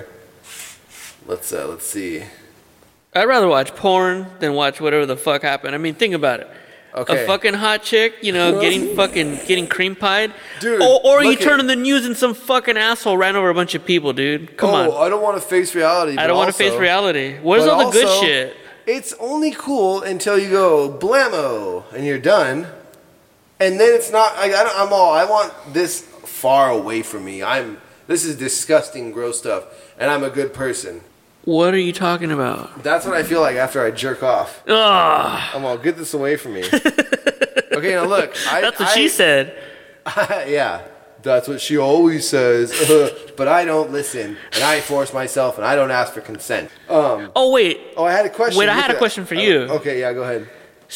Let's uh, let's see. I'd rather watch porn than watch whatever the fuck happened. I mean, think about it. Okay. A fucking hot chick, you know, getting fucking getting cream pied. Dude, Or, or you look turn at- on the news and some fucking asshole ran over a bunch of people, dude. Come oh, on. I don't want to face reality. I but don't want to face also- reality. Where's but all the good also, shit? It's only cool until you go blammo and you're done, and then it's not. Like, I don't, I'm all. I want this far away from me. I'm. This is disgusting, gross stuff, and I'm a good person. What are you talking about? That's what I feel like after I jerk off. Ugh. I'm all, get this away from me. Okay, now look. I, That's what I, she said. yeah, that's what she always says. But I don't listen, and I force myself, and I don't ask for consent. Um. Oh, wait. Oh, I had a question. Wait, I Look had a at- question for oh, you. Okay, yeah, go ahead.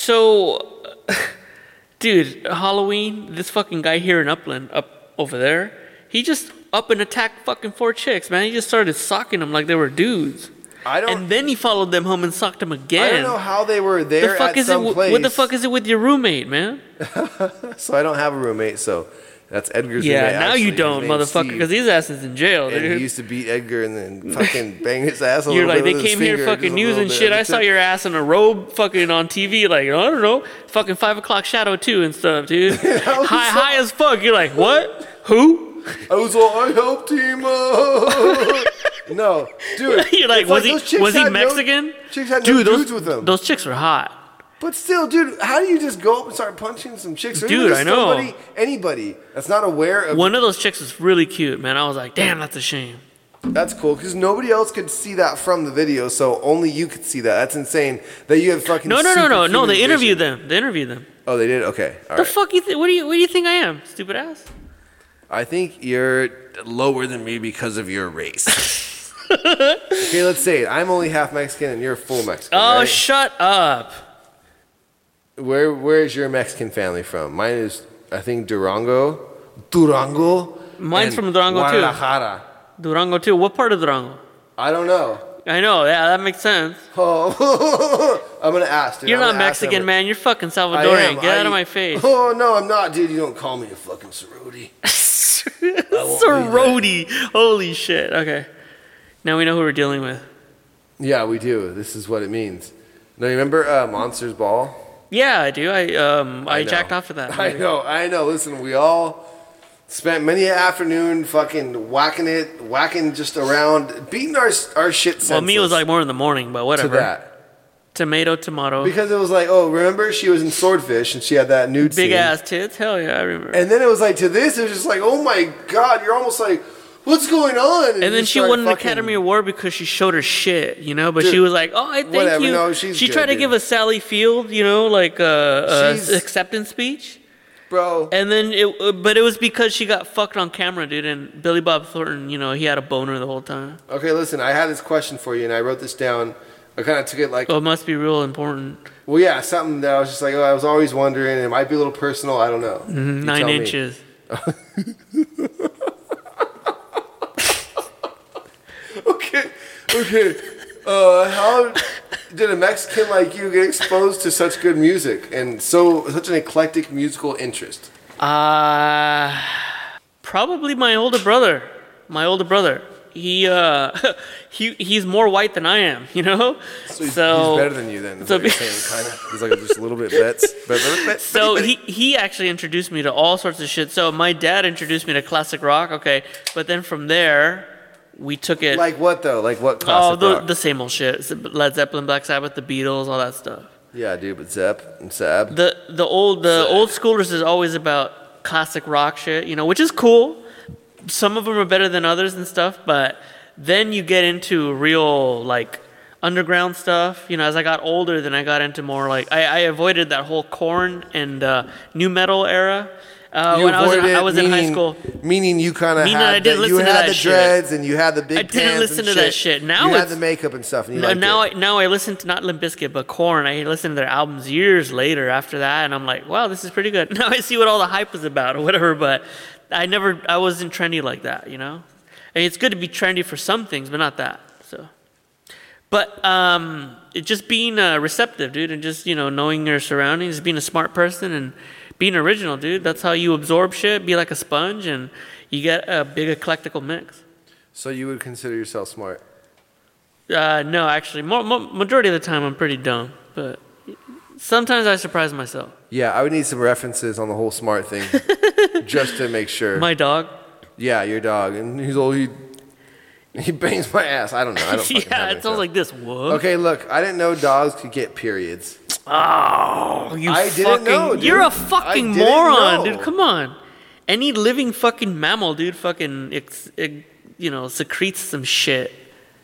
So, dude, Halloween, this fucking guy here in Upland, up over there, he just up and attacked fucking four chicks, man. He just started socking them like they were dudes. I don't. And then he followed them home and socked them again. I don't know how they were there the fuck at is some it? place. What the fuck is it with your roommate, man? So I don't have a roommate, so that's Edgar's roommate. Yeah, now actually. you His don't, name's motherfucker, Steve. because his ass is in jail, And he dude. used to beat Edgar and then fucking bang his ass a You're little like, bit they with his came here finger, fucking just a news little and bit shit. of I the saw tip. your ass in a robe fucking on T V, like, I don't know, fucking five o'clock shadow two and stuff, dude. high, high as fuck. You're like, what? Who? I was all, I helped him. Uh. No, dude. You're like, it's was those he chicks was he had no- Mexican? chicks had no dude, those, dudes with them. Those chicks were hot. But still, dude, how do you just go up and start punching some chicks? Or Dude, even just I know. Somebody, anybody that's not aware of. One of those chicks was really cute, man. I was like, damn, that's a shame. That's cool because nobody else could see that from the video, so only you could see that. That's insane that you have fucking. No, no, no, no, no. superhuman They interviewed vision. them. They interviewed them. Oh, they did. Okay, all The right. fuck you? Th- what do you? What do you think I am? Stupid ass. I think you're lower than me because of your race. Okay, let's say it. I'm only half Mexican and you're full Mexican. Oh, right? shut up. Where Where is your Mexican family from? Mine is, I think, Durango. Durango. Mine's and from Durango, too. Guadalajara. Durango too. What part of Durango? I don't know. I know. Yeah, that makes sense. Oh, I'm gonna ask. Dude. You're I'm not gonna ask Mexican, them. man. You're fucking I Salvadorian. am. Get out I- of my face. Oh no, I'm not, dude. You don't call me a fucking sorority. Sorority. Holy shit. Okay. Now we know who we're dealing with. Yeah, we do. This is what it means. No, you remember uh, Monsters Ball? Yeah, I do. I um I, know. jacked off to that. I know, I know. Listen, we all spent many an afternoon fucking whacking it, whacking just around, beating our our shit senseless. Well, me was like more in the morning, but to whatever. that. Tomato, tomato. Because it was like, oh, remember she was in Swordfish and she had that nude Big scene. ass tits. Hell yeah, I remember. And then it was like to this, it was just like, oh my god, you're almost like, what's going on? And, and then she won an fucking... Academy Award because she showed her shit, you know. But dude, she was like, "Oh, I thank whatever. you." No, she's she good, tried to dude. give a Sally Field, you know, like a, a acceptance speech, bro. And then it, but it was because she got fucked on camera, dude. And Billy Bob Thornton, you know, he had a boner the whole time. Okay, listen, I had this question for you, and I wrote this down. I kind of took it like, oh, it must be real important. Well, yeah, something that I was just like, oh, I was always wondering. It might be a little personal. I don't know. Mm-hmm, nine inches. okay, okay. Uh, how did a Mexican like you get exposed to such good music and so such an eclectic musical interest? Uh, probably my older brother. My older brother. He uh, he he's more white than I am, you know. So he's, so, he's better than you then. Is so what you're saying, kind of. He's like just a little bit bets. better, bet, so he he actually introduced me to all sorts of shit. So my dad introduced me to classic rock, okay, but then from there we took it. Like what though? Like what classic oh, the, rock? the same old shit. Led Zeppelin, Black Sabbath, the Beatles, all that stuff. Yeah, dude, but Zepp and Sab. The the old the Sab. old schoolers is always about classic rock shit, you know, which is cool. Some of them are better than others and stuff, but then you get into real like underground stuff. You know, as I got older, then I got into more like I, I avoided that whole Korn and uh, new metal era. Uh, you when I was in, it, I was meaning, in high school. Meaning you kind of had I didn't the, you listen to had that the shit. dreads and you had the big I didn't listen and to shit. that shit. Now you it's, had the makeup and stuff. And you no, now it. I now I listen to not Limp Bizkit but Korn. I listen to their albums years later after that, and I'm like, wow, this is pretty good. Now I see what all the hype was about or whatever. But I never, I wasn't trendy like that, you know. I mean, it's good to be trendy for some things, but not that. So, but um, it just being uh, receptive, dude, and just you know knowing your surroundings, being a smart person, and being original, dude. That's how you absorb shit. Be like a sponge, and you get a big eclectical mix. So you would consider yourself smart? Uh, no, actually, mo- mo- majority of the time I'm pretty dumb, but sometimes I surprise myself. Yeah, I would need some references on the whole smart thing, just to make sure. My dog. Yeah, your dog, and he's all he. He bangs my ass. I don't know. I don't. Yeah, it sounds like this. Whoa. Okay, look, I didn't know dogs could get periods. Oh, you I fucking! didn't know, dude. You're a fucking I didn't moron, know. dude. Come on. Any living fucking mammal, dude, fucking, ex, ex, you know, secretes some shit.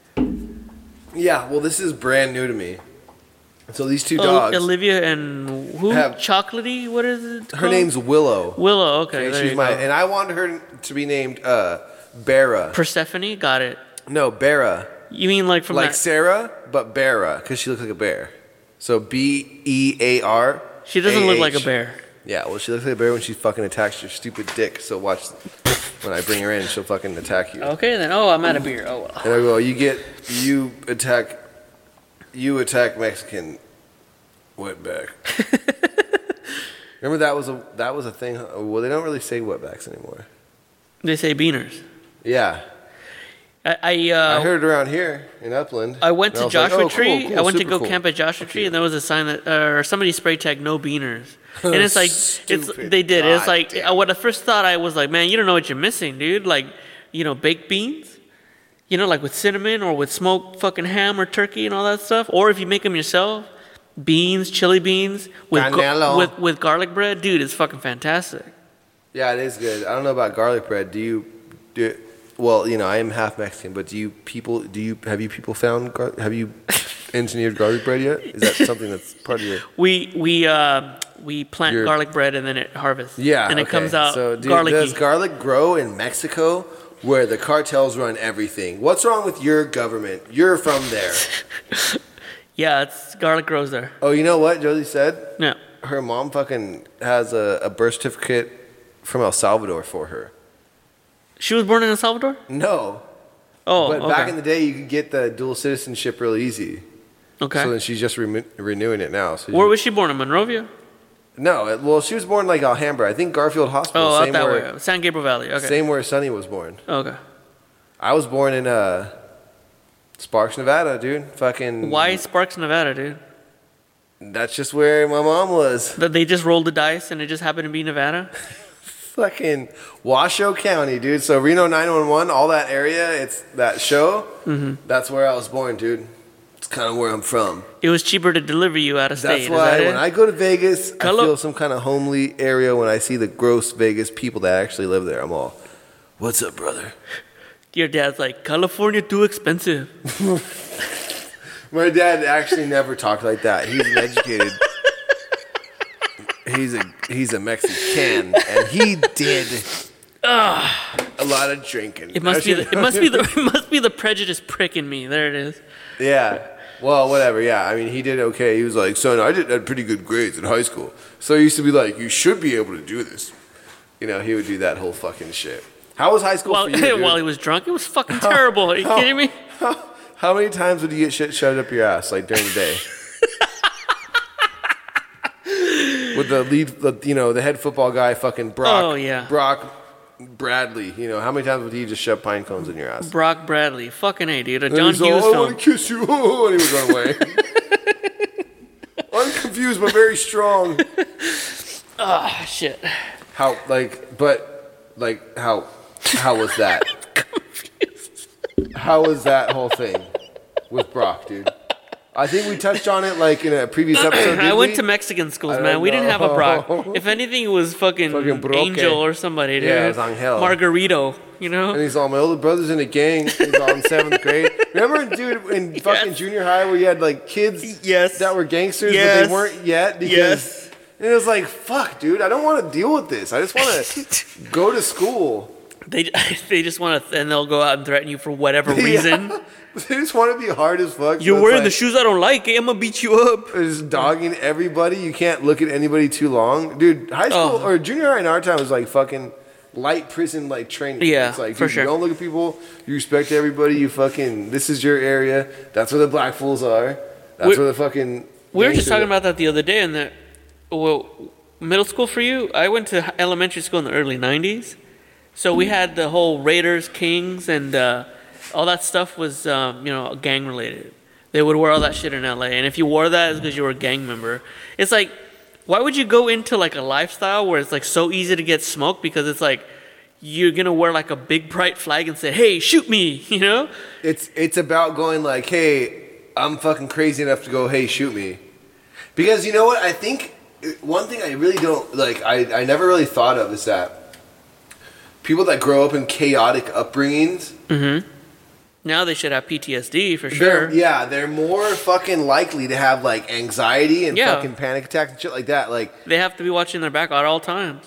Yeah, well, this is brand new to me. So these two Oh, dogs. Olivia and who? have- Chocolatey? What is it Her called? name's Willow. Willow. Okay, Okay, there she's you my, go. and I wanted her to be named uh, Bera. Persephone. Got it. No, Bera. You mean like from Like that? Sarah, but Bera, because she looks like a bear. So B E A R. She doesn't look like a bear. Yeah, well, she looks like a bear when she fucking attacks your stupid dick. So watch, when I bring her in, she'll fucking attack you. Okay, then. Oh, I'm out of beer. Oh well. And I go, you get, you attack, you attack Mexican wetback. Remember that was a that was a thing. Well, they don't really say wetbacks anymore. They say beaners. Yeah. I I, uh, I heard it around here in Upland. I went and to was like, Joshua oh, Tree. cool, cool, I went to super go cool. camp at Joshua Tree, and there was a sign that, uh, or somebody spray tagged "No beaners," and it's like, it's Stupid. they did. It's God like damn. what I first thought I was like, man, you don't know what you're missing, dude. Like, you know, baked beans, you know, like with cinnamon or with smoked fucking ham or turkey and all that stuff. Or if you make them yourself, beans, chili beans with Canelo. with with garlic bread, dude, it's fucking fantastic. Yeah, it is good. I don't know about garlic bread. Do you do? Well, you know, I am half Mexican, but do you people? Do you have you people found? gar- Have you engineered garlic bread yet? Is that something that's part of your? We we uh, we plant Your- garlic bread and then it harvests. Yeah, and it okay. comes out So, dude, garlicky. does garlic grow in Mexico, where the cartels run everything? What's wrong with your government? You're from there. Yeah, it's garlic grows there. Oh, you know what Josie said? Yeah. Her mom fucking has a, a birth certificate from El Salvador for her. She was born in El Salvador? No, Oh, but okay. back in the day, you could get the dual citizenship real easy. okay. So then she's just re- renewing it now. So Where you- was she born? In Monrovia? No, it- well, she was born like Alhambra. I think Garfield Hospital. Oh, out same that where, way. San Gabriel Valley. Okay. Same where Sonny was born. Okay. I was born in uh, Sparks, Nevada, dude. Fucking. Why Sparks, Nevada, dude? That's just where my mom was. That they just rolled the dice and it just happened to be Nevada? Fucking Washoe County, dude. So Reno nine one one, all that area, it's that show. Mm-hmm. That's where I was born, dude. It's kind of where I'm from. It was cheaper to deliver you out of state. That's Is why that when it? I go to Vegas, Hello? I feel some kind of homely area when I see the gross Vegas people that actually live there. I'm all, what's up, brother? Your dad's like, California too expensive. My dad actually never talked like that. He's an educated. he's a he's a Mexican, and he did a lot of drinking. It must be the, it must be the it must be the prejudice prick in me. There it is. Yeah. Well, whatever. Yeah. I mean, he did okay. He was like, son, I did had pretty good grades in high school. So he used to be like, you should be able to do this. You know, he would do that whole fucking shit. How was high school While, for you, dude? while he was drunk, it was fucking terrible. Are you how- kidding me? How, how many times would you get shit shoved up your ass, like, during the day? With the lead, the, you know, the head football guy, fucking Brock. Oh, yeah. Brock Bradley. You know, how many times would he just shove pine cones in your ass? Brock Bradley, fucking A, dude. A And John he's Hughes all, I film. want to kiss you. Oh, and he would run away. I'm confused, but very strong. Ah, shit. How, like, but, like, how, how was that? How was that whole thing with Brock, dude? I think we touched on it, like, in a previous episode, I did went we? to Mexican schools, I man. don't We didn't have a Brock. know. If anything, it was fucking, Fucking Broque. Angel or somebody, dude. Yeah, it was Angel. Margarito, you know? And he's all, my older brother's in a gang. He's all in seventh grade. Remember, dude, in fucking Yes. junior high where you had, like, kids Yes. that were gangsters, but Yes. they weren't yet? Because, Yes. and it was like, fuck, dude, I don't want to deal with this. I just want to go to school. They they just want to, and they'll go out and threaten you for whatever reason. Yeah. They just want to be hard as fuck. You're so it's wearing the like- shoes I don't like. I'm gonna beat you up. Just dogging everybody. You can't look at anybody too long, dude. High school Oh. or junior high in our time was like fucking light prison like training. Yeah, it's like for dude, sure. You don't look at people. You respect everybody. You fucking. This is your area. That's where the black fools are. That's We're- where the fucking. We were just gangsters talking are. about that the other day. In the well, middle school for you, I went to elementary school in the early nineties, so we had the whole Raiders, Kings, and uh, all that stuff was um, you know gang related. They would wear all that shit in L A, and if you wore that, it's because you were a gang member. It's like, why would you go into like a lifestyle where it's like so easy to get smoked because it's like you're gonna wear like a big bright flag and say, "Hey, shoot me," you know? It's it's about going like, hey, I'm fucking crazy enough to go, hey, shoot me, because you know what? I think one thing I really don't like. I I never really thought of is that people that grow up in chaotic upbringings. Mm-hmm. Now they should have P T S D for They're, sure. yeah, they're more fucking likely to have like anxiety and Yeah. fucking panic attacks and shit like that. Like, They have to be watching their back at all times.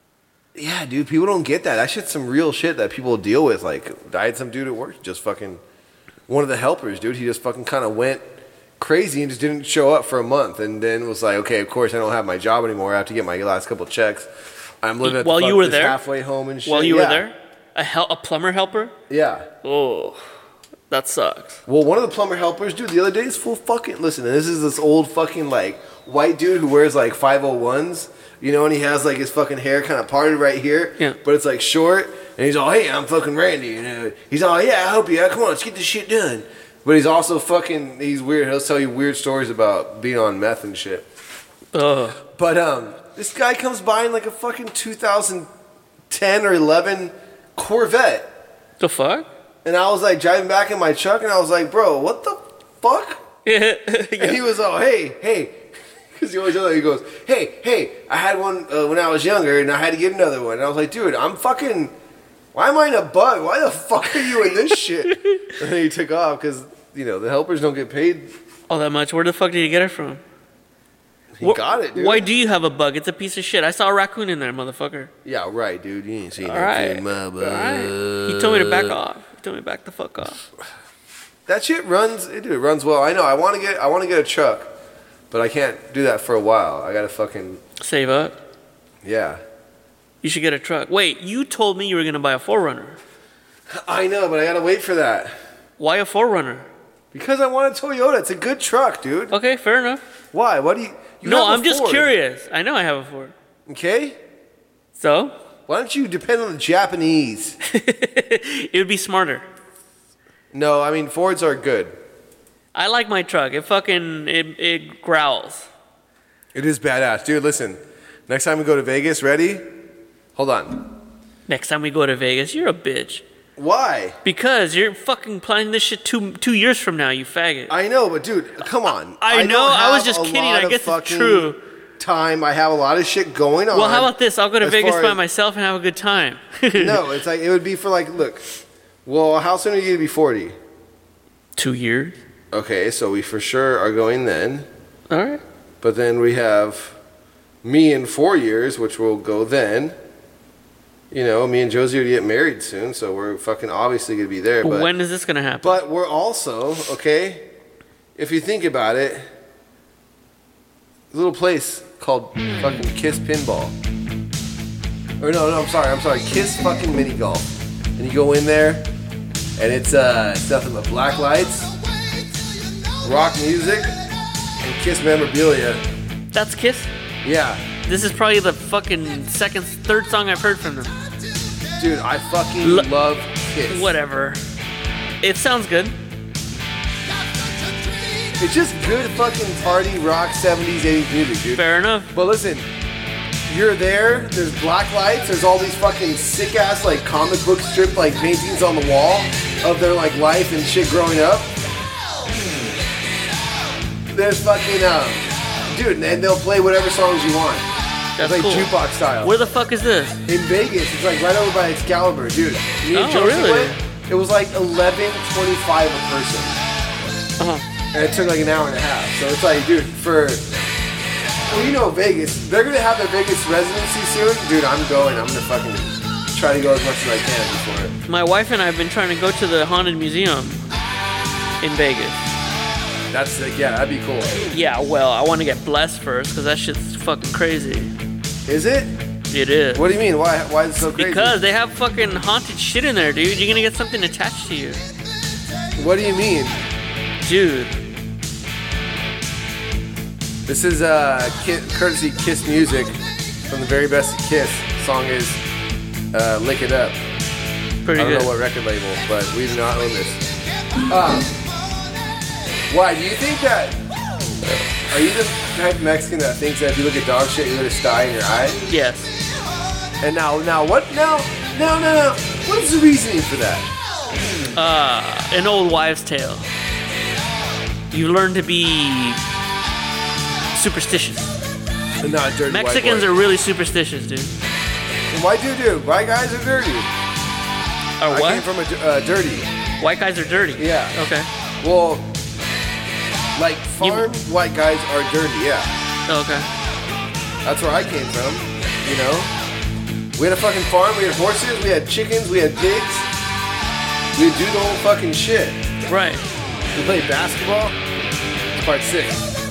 yeah, dude, people don't get that. That shit's some real shit that people deal with. Like, I had some dude at work just fucking one of the helpers, dude. He just fucking kind of went crazy and just didn't show up for a month, and then was like, okay, of course I don't have my job anymore. I have to get my last couple checks. I'm living at the While you fuck- were this there? halfway home and shit. While you Yeah. were there, a hel- a plumber helper. Yeah. Oh, that sucks. Well, one of the plumber helpers, dude, the other day is full fucking. Listen, this is this old fucking like white dude who wears like five oh ones, you know, and he has like his fucking hair kind of parted right here, Yeah. but it's like short, and he's all, hey, I'm fucking Randy, you know. He's all, yeah, I help you out. Come on, let's get this shit done. But he's also fucking, he's weird. He'll tell you weird stories about being on meth and shit. Ugh. But um, this guy comes by in like a fucking two thousand ten or eleven Corvette. The fuck? And I was like driving back in my truck, and I was like, bro, what the fuck? And he was all, hey, hey. Because he always does that. He goes, hey, hey, I had one uh, when I was younger, and I had to get another one. And I was like, dude, I'm fucking, why am I in a bug? Why the fuck are you in this shit? And then he took off because, you know, the helpers don't get paid. All that much? Where the fuck did you get it from? He Wh- got it, dude. Why do you have a bug? It's a piece of shit. I saw a raccoon in there, motherfucker. Yeah, right, dude. You ain't seen All that right. in my All bug. right. He told me to back off. He told me to back the fuck off. That shit runs, it, dude, it runs well. I know. I want to get, I want to get a truck, but I can't do that for a while. I gotta fucking, Save up. yeah. You should get a truck. Wait, you told me you were gonna buy a four runner. I know, but I gotta wait for that Why a four runner? because I want a Toyota. It's a good truck, dude. Okay, fair enough. Why? What do you? you no, have a I'm just Ford, curious. I know I have a Ford. Okay. So Why don't you depend on the Japanese? it would be smarter. No, I mean Fords are good. I like my truck. It fucking it, it growls. It is badass, dude. Listen, next time we go to Vegas, ready? Hold on. Next time we go to Vegas, you're a bitch. Why? Because you're fucking planning this shit two two years from now, you faggot. I know, but dude, come on. I don't know, I was have just a kidding. lot I of guess it's fucking true. Time. I have a lot of shit going on. Well, how about this? I'll go to as Vegas far by as- myself and have a good time. No, it's like it would be for like, look, Well, how soon are you going to be forty? Two years. Okay, so we for sure are going then. All right. But then we have me in four years, which will go then. You know, me and Josie are going to get married soon, so we're fucking obviously going to be there. But, when is this gonna happen? but we're also, okay, if you think about it, a little place called fucking Kiss Pinball. Or no, no, I'm sorry, I'm sorry, Kiss fucking Mini Golf. And you go in there, and it's, uh, it's nothing but black lights, rock music, and Kiss memorabilia. That's Kiss. Yeah. This is probably the fucking second, third song I've heard from them. Dude, I fucking Lo- love Kiss. Whatever. It sounds good. It's just good fucking party rock seventies, eighties music, dude. Fair enough. But listen, you're there, there's black lights, there's all these fucking sick ass like comic book strip like paintings on the wall of their like life and shit growing up. There's fucking um dude, and they'll play whatever songs you want. That's It's like cool. jukebox style. Where the fuck is this? In Vegas, it's like right over by Excalibur, dude. Me and Oh, Josie really? went, it was like eleven twenty-five a person. Uh-huh. And it took like an hour and a half. So it's like, dude, for well, you know Vegas, they're gonna have their Vegas residency soon. Dude, I'm going. I'm gonna fucking try to go as much as I can before it. My wife and I have been trying to go to the Haunted Museum in Vegas. That's like, yeah, that'd be cool. Yeah, well, I want to get blessed first because that shit's fucking crazy. Is it? It is. What do you mean? Why? Why is it so crazy? Because they have fucking haunted shit in there, dude. You're gonna get something attached to you. What do you mean? Dude. This is uh, Ki- courtesy Kiss music from the very best of Kiss. Song is uh, "Lick It Up." Pretty I don't good. know what record label, but we do not own this. Um, why do you think that? Are you the type of Mexican that thinks that if you look at dog shit, you let a sty in your eye? Yes. And now, now what? Now, now, now, now. What is the reasoning for that? Uh, an old wives' tale. You learn to be superstitious. And not dirty Mexicans white are really superstitious, dude. are. White dude, dude. White guys are dirty. Or I what? came from a di- uh, dirty. White guys are dirty. Yeah. Okay. Well, like farm white guys are dirty. Yeah. Okay. That's where I came from, you know? We had a fucking farm, we had horses, we had chickens, we had pigs. We'd do the whole fucking shit. Right. We played basketball. It's part six.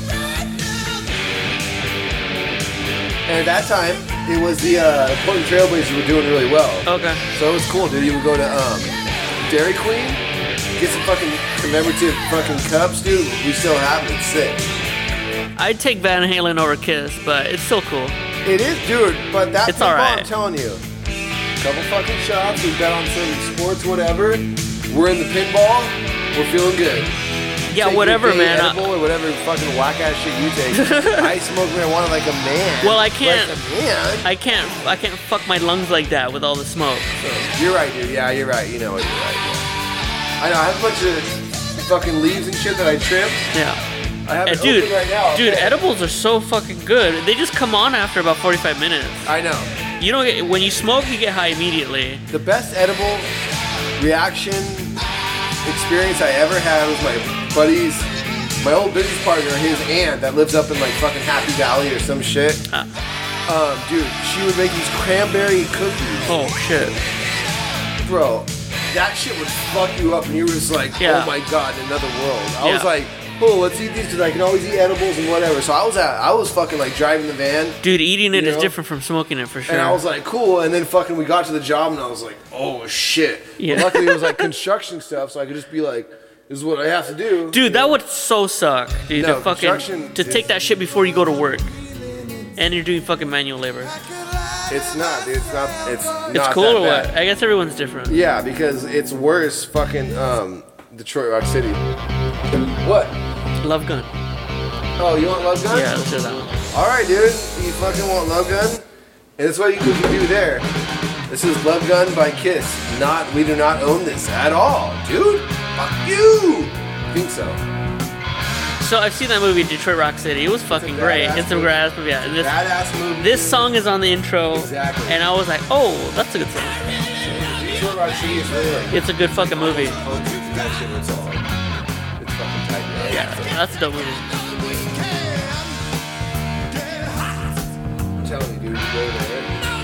And at that time, it was the uh, Portland Trailblazers were doing really well. Okay. So it was cool, dude. You would go to um, Dairy Queen, get some fucking commemorative fucking cups, dude. We still have it. It's sick. I'd take Van Halen over Kiss, but it's still cool. It is, dude, but that's It's the alright. I'm telling you. Couple fucking shots, we bet on some sports, whatever. We're in the pinball, we're feeling good. Yeah, Take whatever, your day man. I- edible or whatever fucking whack ass shit you take. I smoke marijuana like a man. Well, I can't- Like a man. I can't. I can't fuck my lungs like that with all the smoke. So. You're right, dude. Yeah, you're right. You know what? You're right. Yeah. I know. I have a bunch of fucking leaves and shit that I trimmed. Yeah. I have And it dude, open right now. dude, okay. edibles are so fucking good. They just come on after about forty-five minutes. I know. You don't get when you smoke, you get high immediately. The best edible reaction experience I ever had was my buddy's, my old business partner, his aunt that lives up in like fucking Happy Valley or some shit. Uh. Um, dude, she would make these cranberry cookies. Oh shit. Bro, that shit would fuck you up and you were just like, Yeah. oh my god, another world. I was Yeah. like, oh, let's eat these because I can always eat edibles and whatever. So I was at, I was fucking like driving the van. Dude, eating it You is know? different from smoking it for sure. And I was like, cool. And then fucking we got to the job and I was like, oh shit. Yeah. But luckily it was like construction stuff, so I could just be like, this is what I have to do. Dude, that would so suck, dude. No, to fucking construction to is- take that shit before you go to work, and you're doing fucking manual labor. It's not, dude. It's not. It's not It's cool that or what? bad. I guess everyone's different. Yeah, because it's worse. Fucking um, Detroit Rock City. What? Love Gun. Oh, you want Love Gun? Yeah, let's do that one. All right, dude. You fucking want Love Gun? And that's what you can do there. This is Love Gun by Kiss. Not, we do not own this at all, dude. Fuck you. I think so. So I've seen that movie, Detroit Rock City. It was fucking a great. badass It's a movie. badass movie. Yeah, this Badass movie. this song is on the intro, Exactly. and I was like, oh, that's a good song. Short Rock City is really like. It's a good fucking movie. Oh, dude, that shit was all. It's fucking tight. Man. Yeah, that's a dope movie. I'm telling you, dude, you go there.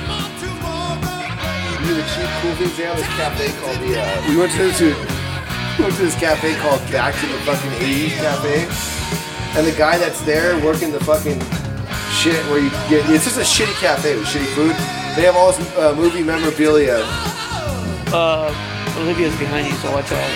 You know the cheap, cool things they have this cafe called the. Uh, we went to this. We went to this cafe called Back to the fucking eighties Cafe, and the guy that's there working the fucking shit where you get. It's just a shitty cafe with shitty food. They have all this uh, movie memorabilia. Uh, Olivia's behind you, so watch out.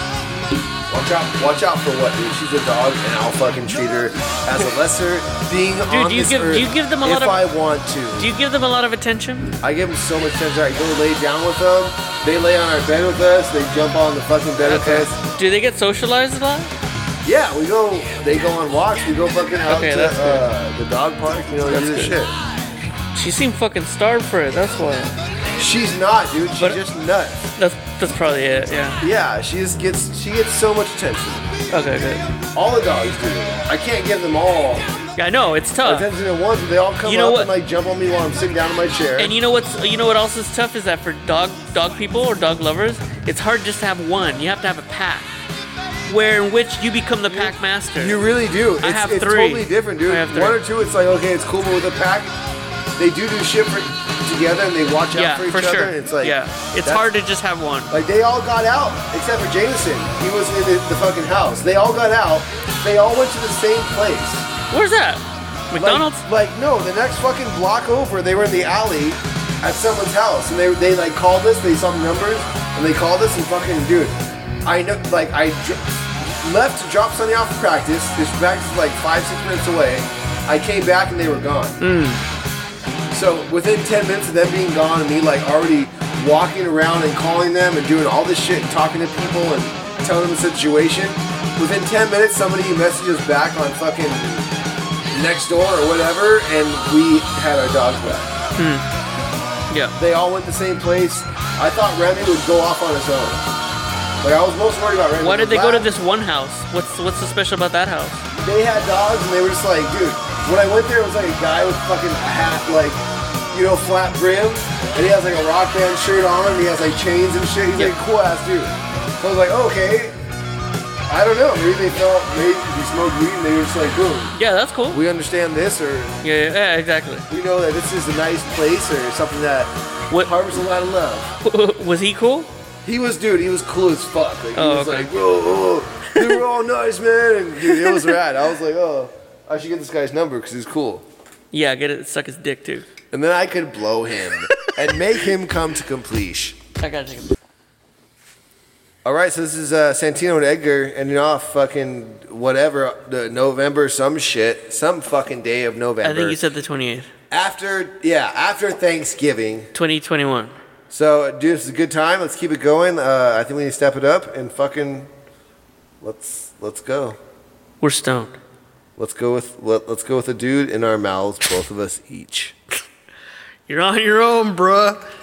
Watch out! Watch out for what, dude? She's a dog, and I'll fucking treat her as a lesser being Dude, on do you this give earth do you give them a lot if of I want to. do you give them a lot of attention? I give them so much attention. I go lay down with them. They lay on our bed with us. They jump on the fucking bed Okay. with us. Do they get socialized a lot? Yeah, we go. They go on walks. We go fucking out Okay, to that's uh, the dog park. You know, That's do this good. shit. She seemed fucking starved for it. That's why. She's not, dude. She's But- just nuts. That's that's probably it. Yeah. Yeah, she just gets. She gets so much attention. Okay, good. All the dogs do. I can't give them all Yeah, I know it's tough. attention at once. But they all come You know up what? and like jump on me while I'm sitting down in my chair. And you know what's you know what else is tough is that for dog dog people or dog lovers, it's hard just to have one. You have to have a pack. Where in which you become the pack master. You really do. It's, I have it's three. totally different, dude. I have three. One or two, it's like, okay, it's cool, but with a pack, they do do shit for, together and they watch out yeah, for each for other. sure. And it's like, yeah, it's that's- hard to just have one. Like, they all got out, except for Jameson. He was in the, the fucking house. They all got out. They all went to the same place. Where's that? Like- McDonald's? Like, no, the next fucking block over, they were in the alley at someone's house. And they, they like, called us. They saw the numbers. And they called us and fucking, dude, I know, like, I... Dr- left to drop Sonny off for practice. This practice is like five, six minutes away. I came back and they were gone. Mm. So within ten minutes of them being gone and me like already walking around and calling them and doing all this shit and talking to people and telling them the situation, within ten minutes somebody messaged us back on fucking next door or whatever, and we had our dogs back. Yeah. They all went the same place. I thought Remy would go off on his own. Like, I was most worried about Remy. Why did they go to Last- this one house? What's what's so special about that house? They had dogs and they were just like, dude, when I went there, it was like a guy with fucking a hat, like, you know, flat brim, and he has like a rock band shirt on, and he has like chains and shit. He's Yeah. like a cool ass dude. So I was like, okay, I don't know, maybe they felt, maybe he smoked weed and they were just like, boom, Yeah, that's cool. we understand this, or Yeah, yeah, yeah, exactly. we know that this is a nice place, or something that What- harbors a lot of love. Was he cool? He was, dude, he was cool as fuck. Like, he Oh, was okay. like, whoa, whoa, they were all nice, man. And dude, it was rad. I was like, oh, I should get this guy's number because he's cool. Yeah, get it. Suck his dick too. And then I could blow him and make him come to completion. I gotta take a. All right, so this is uh, Santino and Edgar ending off fucking whatever, the November, some shit, some fucking day of November. I think you said the twenty-eighth, After, yeah, after Thanksgiving. twenty twenty-one. So, dude, it's a good time. Let's keep it going. Uh, I think we need to step it up and fucking let's let's go. We're stoned. Let's go with let, let's go with a dude in our mouths, both of us each. You're on your own, bruh.